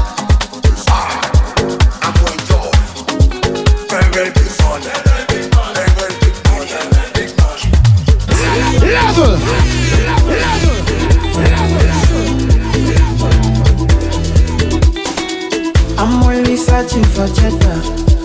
I'm going to very, very big fun. Very, very big fun. Big fun. Level! I'm only searching for cheddar.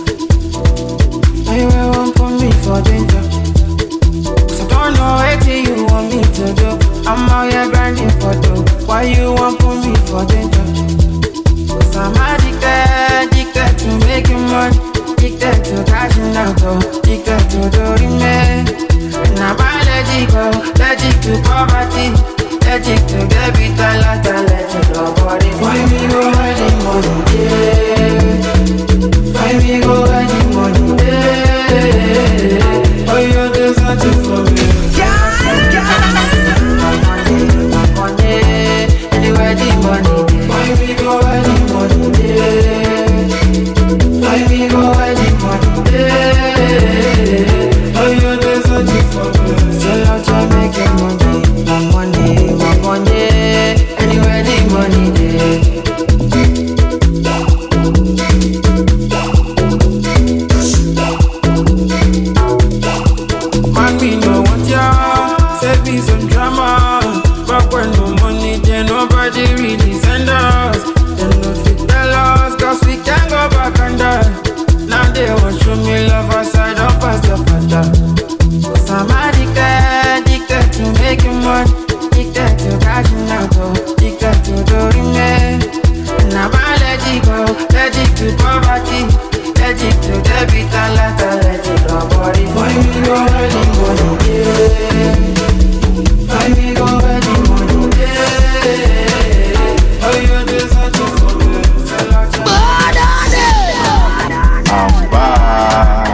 You won't put me for danger. Cause I don't know what you want me to do. I'm out here grinding for dough. Why you won't put me for danger? Cause I'm addicted, addicted to making money, addicted to cashing out, though, addicted to doing me. And I'm allergic, oh, allergic to poverty, allergic to debit, allergic to body. Why me go hiding money, yeah? Why me go hiding money, yeah? Oh, you're just searching for me. Yeah, yeah. Money, anywhere the money. Why me go hiding money, yeah? Why me go hiding money, yeah? Oh, you're just searching for me. Sell out to make your money, my money, my money. Anywhere the money, yeah. Some drama, but when no money, then nobody really send us. Then no fit tell us, cause we can't go back and die. Now they want show me love outside of us, the father. Cause I'm addicted, addicted to making money, addicted to cashing out, addicted to doing it. And I'm allergic, oh, allergic to poverty, allergic to debit, allergic to body. Why me go hiding money, yeah? Why me go where the money is? Oh, you're just searching for me. I'm back.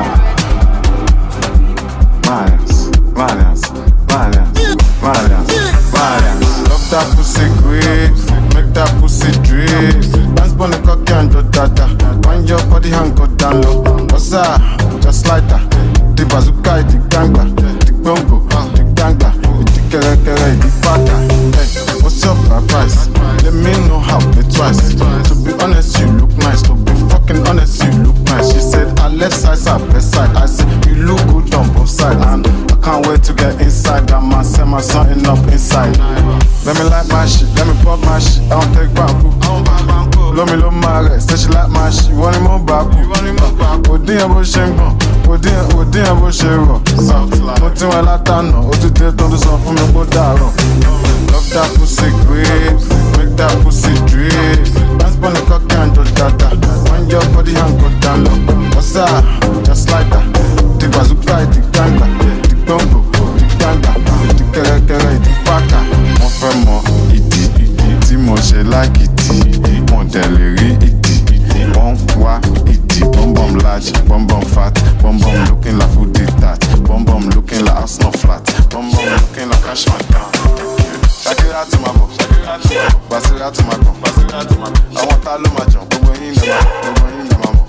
Violence, violence, violence, violence, violence. Love that pussy quick, make that pussy drip. Dance on the cocky and do dada. Wind your body and go down low. What's that? Just like that. The bazooka, the gangba, the bongo, the gangba. Kere kere di fata. Hey, what's your price? Let me know how it twice. To be honest, you look nice. To be fucking honest, you look nice. She said, our left side's our best side. I said, you look good on both sides. And I can't wait to get inside. That man send my something up inside. Let me like my shit, let me pop my shit. I don't take bamboo. Love me, love my rest. Say she like my shit. You want him on back? Odin abo shengon. Odin, Odin abo shero. Mo ti wọn látànà, ó ti dé tó ń sọ fún mi kó dàrọ̀. Love that pussy grip, make that pussy drip. Dance on the cocky and do dada. Wind your body and go down low. What's that? Just like that. The bazooka, the ganga, the bongo, the ganga, the kere kere, the paka. Mo fẹ́ mọ ìdí, tí mo ṣe like ìdí. Mo tẹ̀lé rí ìdí, wọ́n wá ìdí. Bum bum large, bum bum fat, bum bum looking like food that. Bum bum looking like house not flat. Bum bum looking like cash man down. Shakira to my book, Basira to my book, Basira to my book. I want to lose my jump, but when you know, when you know, mama.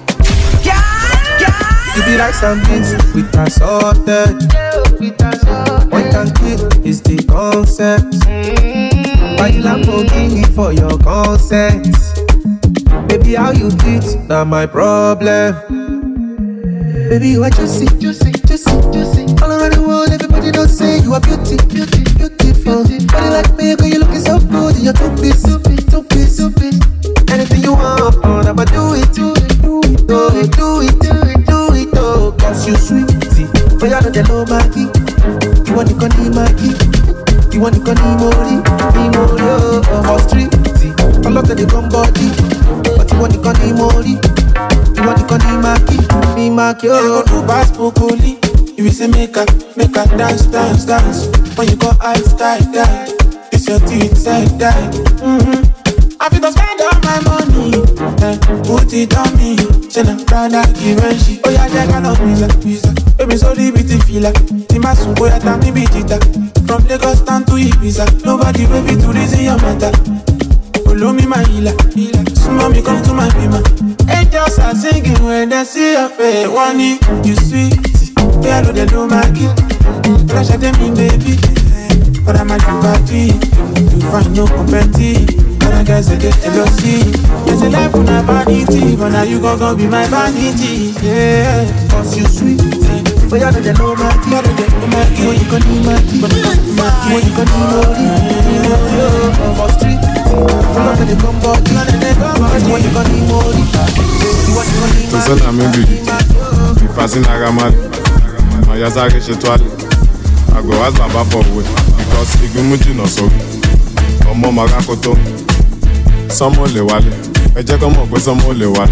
You be like some beats with assorted. Point and click is the concept. Buy you Lamborghini for your consent. Baby, how you did, not my problem. Baby, you are juicy, juicy, juicy, juicy. All around the world, everybody don't say you are beauty, beauty, beautiful. Body like me, girl, you looking so good in your two-piece, two-piece, two-piece. Anything you want, I'ma do it, do it, do it, do it, do it, do it, oh. Cause you sweetie, but you know the low Maggie. You want to call me Maggie, you want to call me Mori, me Mori, oh. For streety, I love that they come body, but you want to call me Mori. You want to call me Maki, me Maki, oh. You do bass pokoli. If you say make a, make a dance, dance, dance. When you go ice, die, die. It's your teeth, side, die. Mm-hmm. I feel to spend all my money, eh, put it on me. Shena, Prada, Givenchy. Oh yeah, I love visa, visa. Baby, so the beauty feel like Timasu, boy, I tell me be jita. From Lagos down to Ibiza. Nobody baby to reason your matter. Follow me, my healer, healer. Small me, come to my bima. Angels are singing when they see your face, one you, you sweet. Yeah, I know they know my kid. Flash at them, baby. But I'm a new party. You find no competition. Other guys they get jealousy. There's a life on a vanity, but now you gon' go be my vanity. Yeah, cause you sweet. But you know they know my kid. You know they know my kid. When you gon' need my kid. When you gon' need more kid. For street. You know they come back. You know they come back. When you gon' need more kid. To send a maybe. If I see Nagamal. My Yazaki Shetwal, I go ask Baba for way because Igumuji no so. Omo Magakoto, Somo Lewale, a Jacomo with some Lewale.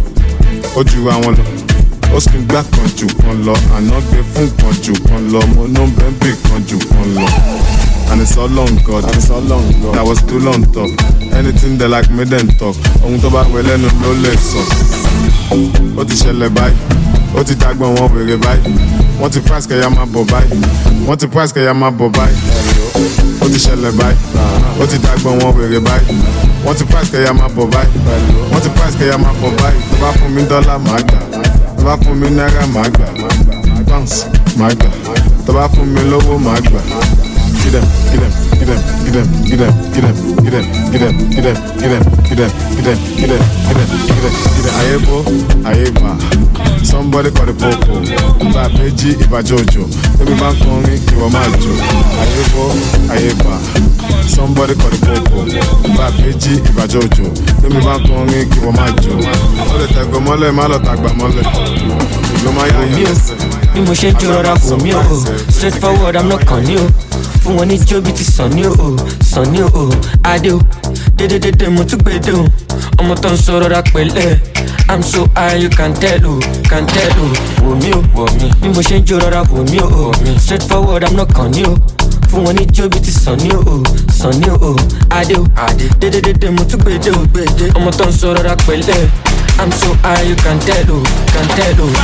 Oju Awon, Oskin Black Conju on law, and not the Funk Conju on law, no big Conju on law. And it's all long, God, and it's all long, God. That was too long, talk. Anything they like, made them talk. On top of well, no less so. What is your bye? Ó ti dàgbọ́n wọn wèrè báyìí. Wọ́n ti price kẹ́yà máa bọ̀ báyìí. Wọ́n ti price kẹ́yà máa bọ̀ báyìí. Ó ti ṣẹlẹ̀ báyìí. Ó ti dàgbọ́n wọn wèrè báyìí. Wọ́n ti price kẹ́yà máa bọ̀ báyìí. Wọ́n ti price kẹ́yà máa bọ̀ báyìí. Tó bá fún mi dọ́là máa gbà. Tó bá fún mi náírà máa gbà. Pounds máa gbà. Tó bá fún mi lówó máa gbà. Get them, get them, get them, get them, get them, get them, get them, get them, get them, get them, get them, get them, get them, get them, get them, get them. Ayebo, ayeba. Somebody call the popo. Iba Beji, Iba Jojo. Let me back on me, Iba Majo. Ayebo, ayeba. Somebody call the popo. Iba Beji, Iba Jojo. Let me back on me, Iba Majo. Ole tago mole, malo tagba mole. Iba Maya yes. Bí mo ṣe jọra kò mí o, straightforward I'm not con you. Fún wọn ní jóbi ti sàn ní o, sàn ní o, adé o. Dédédédé mo tún gbèdé o, ọmọ tó ń sọ̀rọ̀ ra pẹ̀lẹ́. I'm so high you can tell o, can tell o. Wò mí o, wò mí. Bí mo ṣe ń jọra wò mí o, straightforward I'm not con you. Fún wọn ní jóbi ti sàn ní o, sàn ní o, adé o. Dédédédé mo tún gbèdé o, ọmọ tó ń sọ̀rọ̀ ra pẹ̀lẹ́. I'm so high you can tell o, can tell o.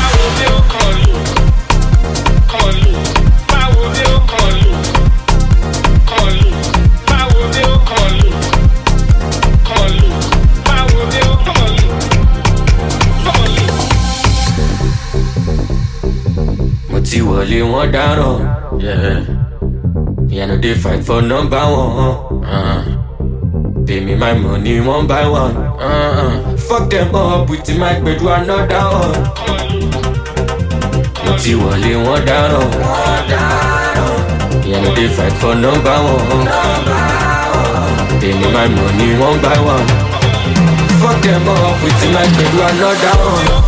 Ti wọlé wọn dáràn, yeah. Me I know they fight for number one. Uh, pay me my money one by one. Uh, fuck them up with the mic, but do another one. Mo ti wọlé wọn dáràn, me I know they fight for number one. Uh, pay me my money one by one. Fuck them up with the mic, but do another one.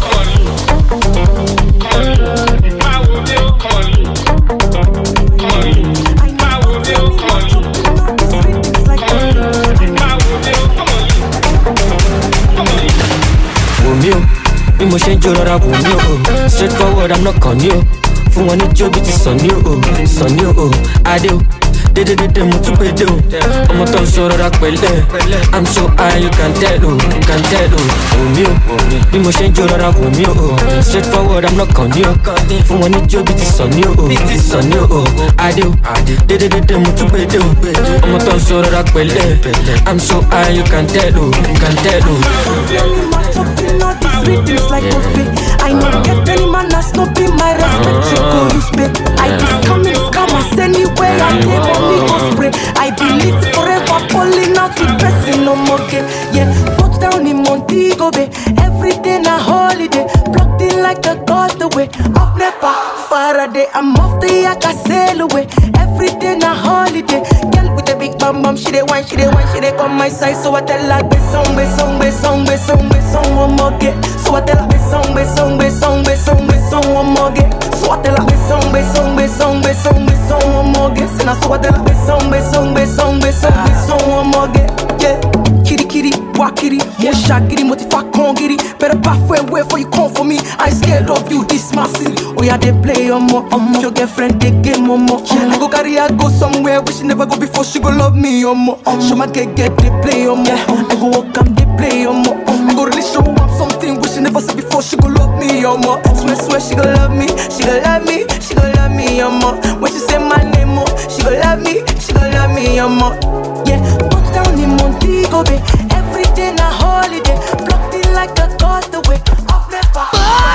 Bí mo ṣe ń jọra wò mí o, straightforward I'm not con you. Fún wọn ní jóbi ti sàn ní o, sàn ní o, adé o. Dédédédé mo tún gbèdé o, ọmọ tó ń sọ̀rọ̀ ra pẹ̀lẹ́. I'm so high you can tell o, can tell o. Wò mí o, bí mo ṣe ń jọra wò mí o, straightforward I'm not con you. Fún wọn ní jóbi ti sàn ní o, sàn ní o, adé o. Dédédédé mo tún gbèdé o, ọmọ tó ń sọ̀rọ̀ ra pẹ̀lẹ́. I'm so high you can tell o, can tell o. Rhythms like buffet. I don't get any man that's not be my respect. You go respect. I be coming scammers anywhere I take on me go spray. I believe forever pulling out with pressing no more game. Yeah, touch down in Montego Bay. Every day na holiday. Plugged in like the God away. Up never Faraday. I'm off the yak, I sail away. Every day na holiday. Girl with a big bum bum, she dey wine, she dey wine, she dey come my side. So I tell her, be song, be song, be song, be song, be song, one more get. So I tell her, be song, be song, be song, be song, be song, one more get. So I tell her, be song, be song, be song, be song, be song, one more get. And I so I tell her, be song, be song, be song, be song, be song, one more get. Yeah, kitty kitty, walk kitty, more shot kitty, more fuck con kitty. Better back for away for you come for me. I scared of you, this my city. Oh yeah, they play on more, on more. Your girlfriend they game on more. I go carry her go somewhere where she never go before. She go love me on more. Show my get get they play on more. I go walk am they play on more. I go really show am something which she never said before. She go love me on more. Swear swear she go love me, she go love me, she go love me on more. When she say my name more, she go love me, she go love me on more. Yeah, touch down in Montego Bay. Every day na holiday. Blocked in like the God away. Up never.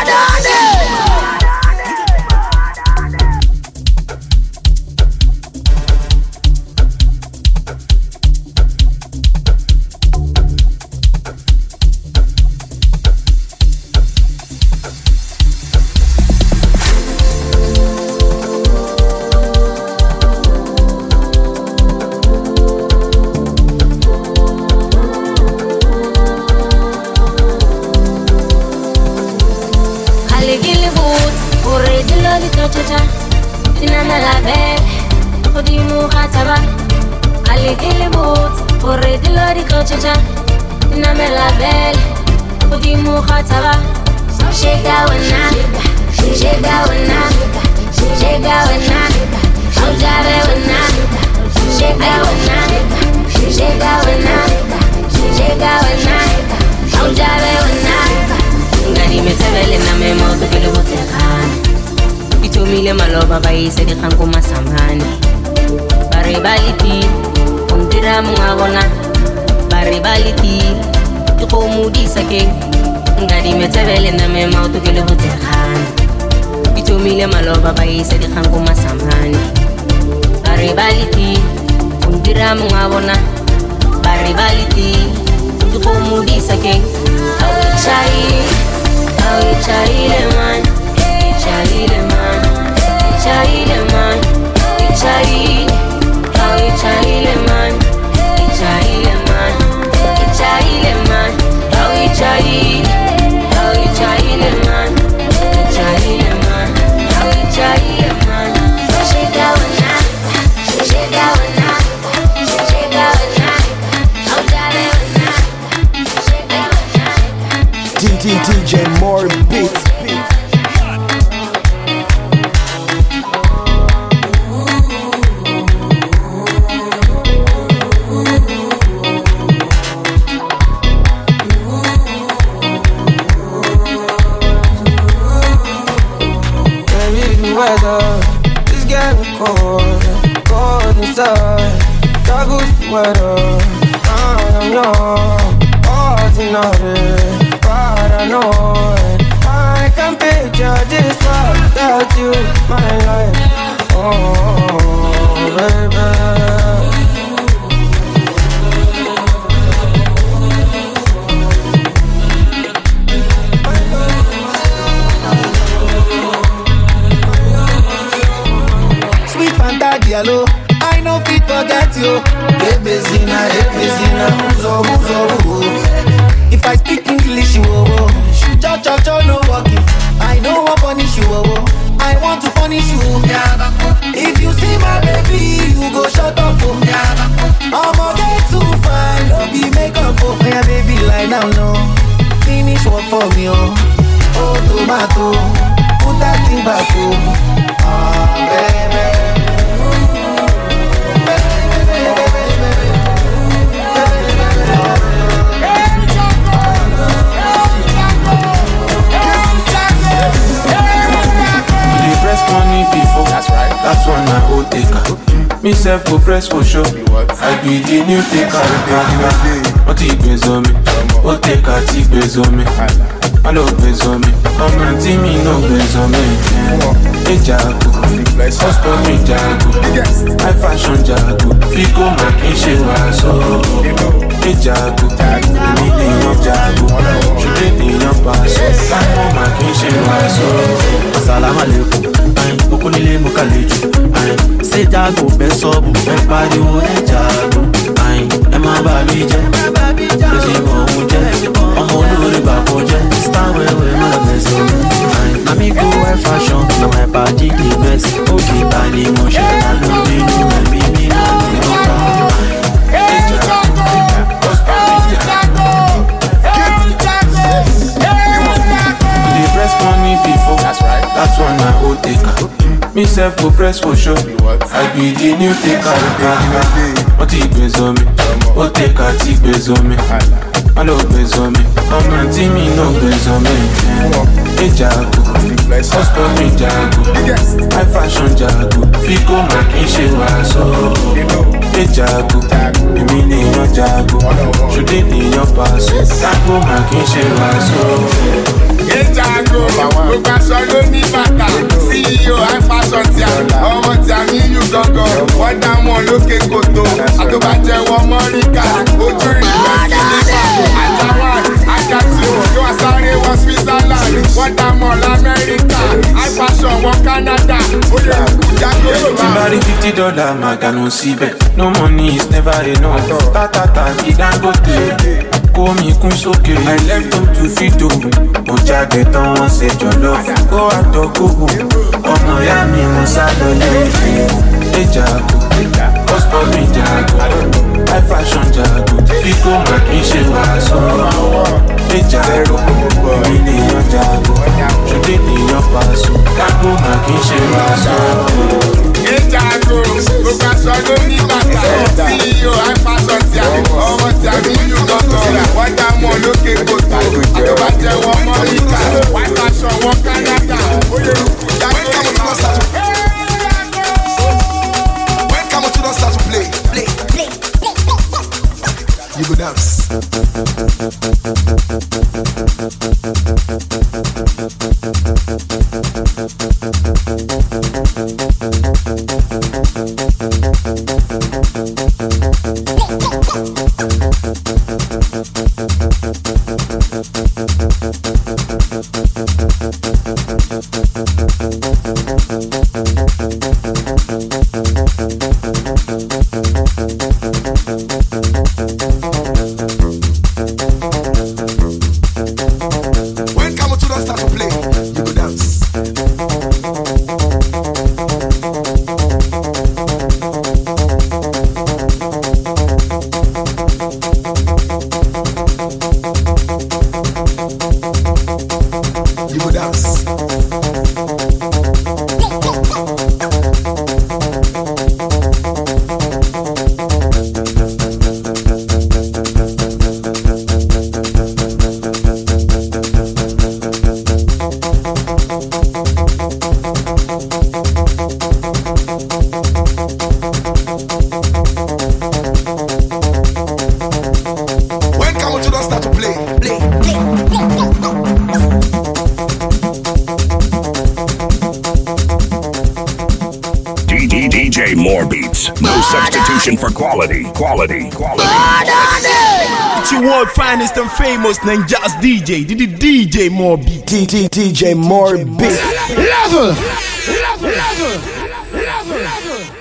Corre di lo di tochacha, diname la belle, odi muhataba. Ali gili boot, corre di lo di tochacha, diname la belle, odi muhataba. Shega wana, shega wana, shega wana, aujare wana, shega wana, shega wana, shega wana, aujare wana. Ngani metebele na memo tukile botekana. Itomile maloba baise di khanko masamani. Bare baliti, ondira mungabona. Bare baliti, iko mudi sake. Ngani metebele na memo tukile botekana. Itomile maloba baise di khanko masamani. Bare baliti, ondira mungabona. Bare baliti, iko mudi sake. Awi chai. Oh, Charlie man, Charlie man, Charlie man, Charlie. Oh, Charlie man, Charlie man, Charlie man. Oh, Charlie, oh, Charlie man, Charlie man, oh, Charlie man. Chega wana, chega wana, chega wana. Oh, Charlie wana, chega wana. D D D J more beats. Baby, the weather is getting cold, cold inside. Goggles the weather, I am young, ordinary. Paranoid, I can picture this life without you, my life. Oh, baby. Sweet Fanta Diallo, I know fit forget you. Hey, Bezina, hey, Bezina, uzo, uzo, uzo. If I speak English, you oh oh. Cho cho cho no walking. I know what punish you oh oh. I want to punish you. If you see my baby, you go shut up oh. I'ma get too fine, don't be makeup oh. Yeah baby, lie down no. Finish work for me oh. Oh tomato, put that thing back oh. Ah baby. Money before, that's right. That's one I old taker. Me self go press for sure. I be the new taker. What he pays on me? What take a tea pays on me? I love pays on me. I'm not me no pays on me. Hey Jago, hustle me Jago. I fashion Jago. Fico my kitchen was so. Hey Jago, me the Jago. She did the pass. I know my kitchen was so. Assalamu alaikum. Mokunile mukaleju. Say Jago best sobu. Everybody want a Jago. Ẹ má bà mí jẹ́, bó ṣe mọ̀ òun jẹ́. Ọmọ olórí bàbá jẹ́. Star wẹ́wẹ́ má lọ bẹ̀sẹ̀ mi. Na mi go wear fashion, na my body dey vex. Ó kì í balẹ̀ mọ̀ ṣe ta ló bínú ẹ̀mí nínú ìlú ká. You dey press money before, that's right. That's one I old taker. Me self go press for sure. I be the new taker. What he pays on me? What take a tea pays on me? I love pays on me. I'm not me no pays on me. Hey Jago, hustle me Jago. I fashion Jago. Fico my kitchen was so. Hey Jago, you mean in your Jago? Should it in your pass? Jago my kitchen was so. Hey Jago, look at Solo ní bàtà. C E O high fashion tí a, ọmọ tí a ní yù gángan. Wọ́n dá wọn lókè kòtò, àtọ́bàjẹ́ wọn mọ́ríkà. Ojú rí ìgbà sí nípa. Àjàwá, àjàtì, yóò wá sáré wọ Switzerland. Wọ́n dá wọn l'Amẹ́ríkà. High fashion wọ Canada. Ó lè kú Jago ló máa. Somebody fifty dollar maga no see bet. No money is never enough. Ta ta ta, the Dangote. kó mi kún sókè. I left them to feed o. Mo jáde tán wọ́n ṣe jọ̀lọ́. Kó àtọ̀kùkù. Ọmọ ìyá mi mo sá lọ lẹ́yìn. Ẹja kò. Cosmo mi jago. High fashion jago. Fíkó mà kì í ṣe wàásù. Ẹja kò. Èmi nìyàn jago. Ṣùdé nìyàn pàṣọ. Kágbó mà kì í ṣe wàásù. Ẹja kò. Gbogbo aṣọ ló ní bàtà. C E O high fashion tí a ọmọ tí a ní ìlú gọ́gọ́. Wọ́n dá mọ́ lókè kòtò. Àtọ́bàjẹ́ wọn Mọ́ríkà. High fashion wọn Canada. Ó lè rúkú jáde. Start to play, play, play, play, play. You go dance. D J More Beats. No substitution for quality. Quality. Quality. It's your world finest and famous Ninja's D J. D D J More Beats. D D D J More Beats. Level. Level. Level. Level. Level.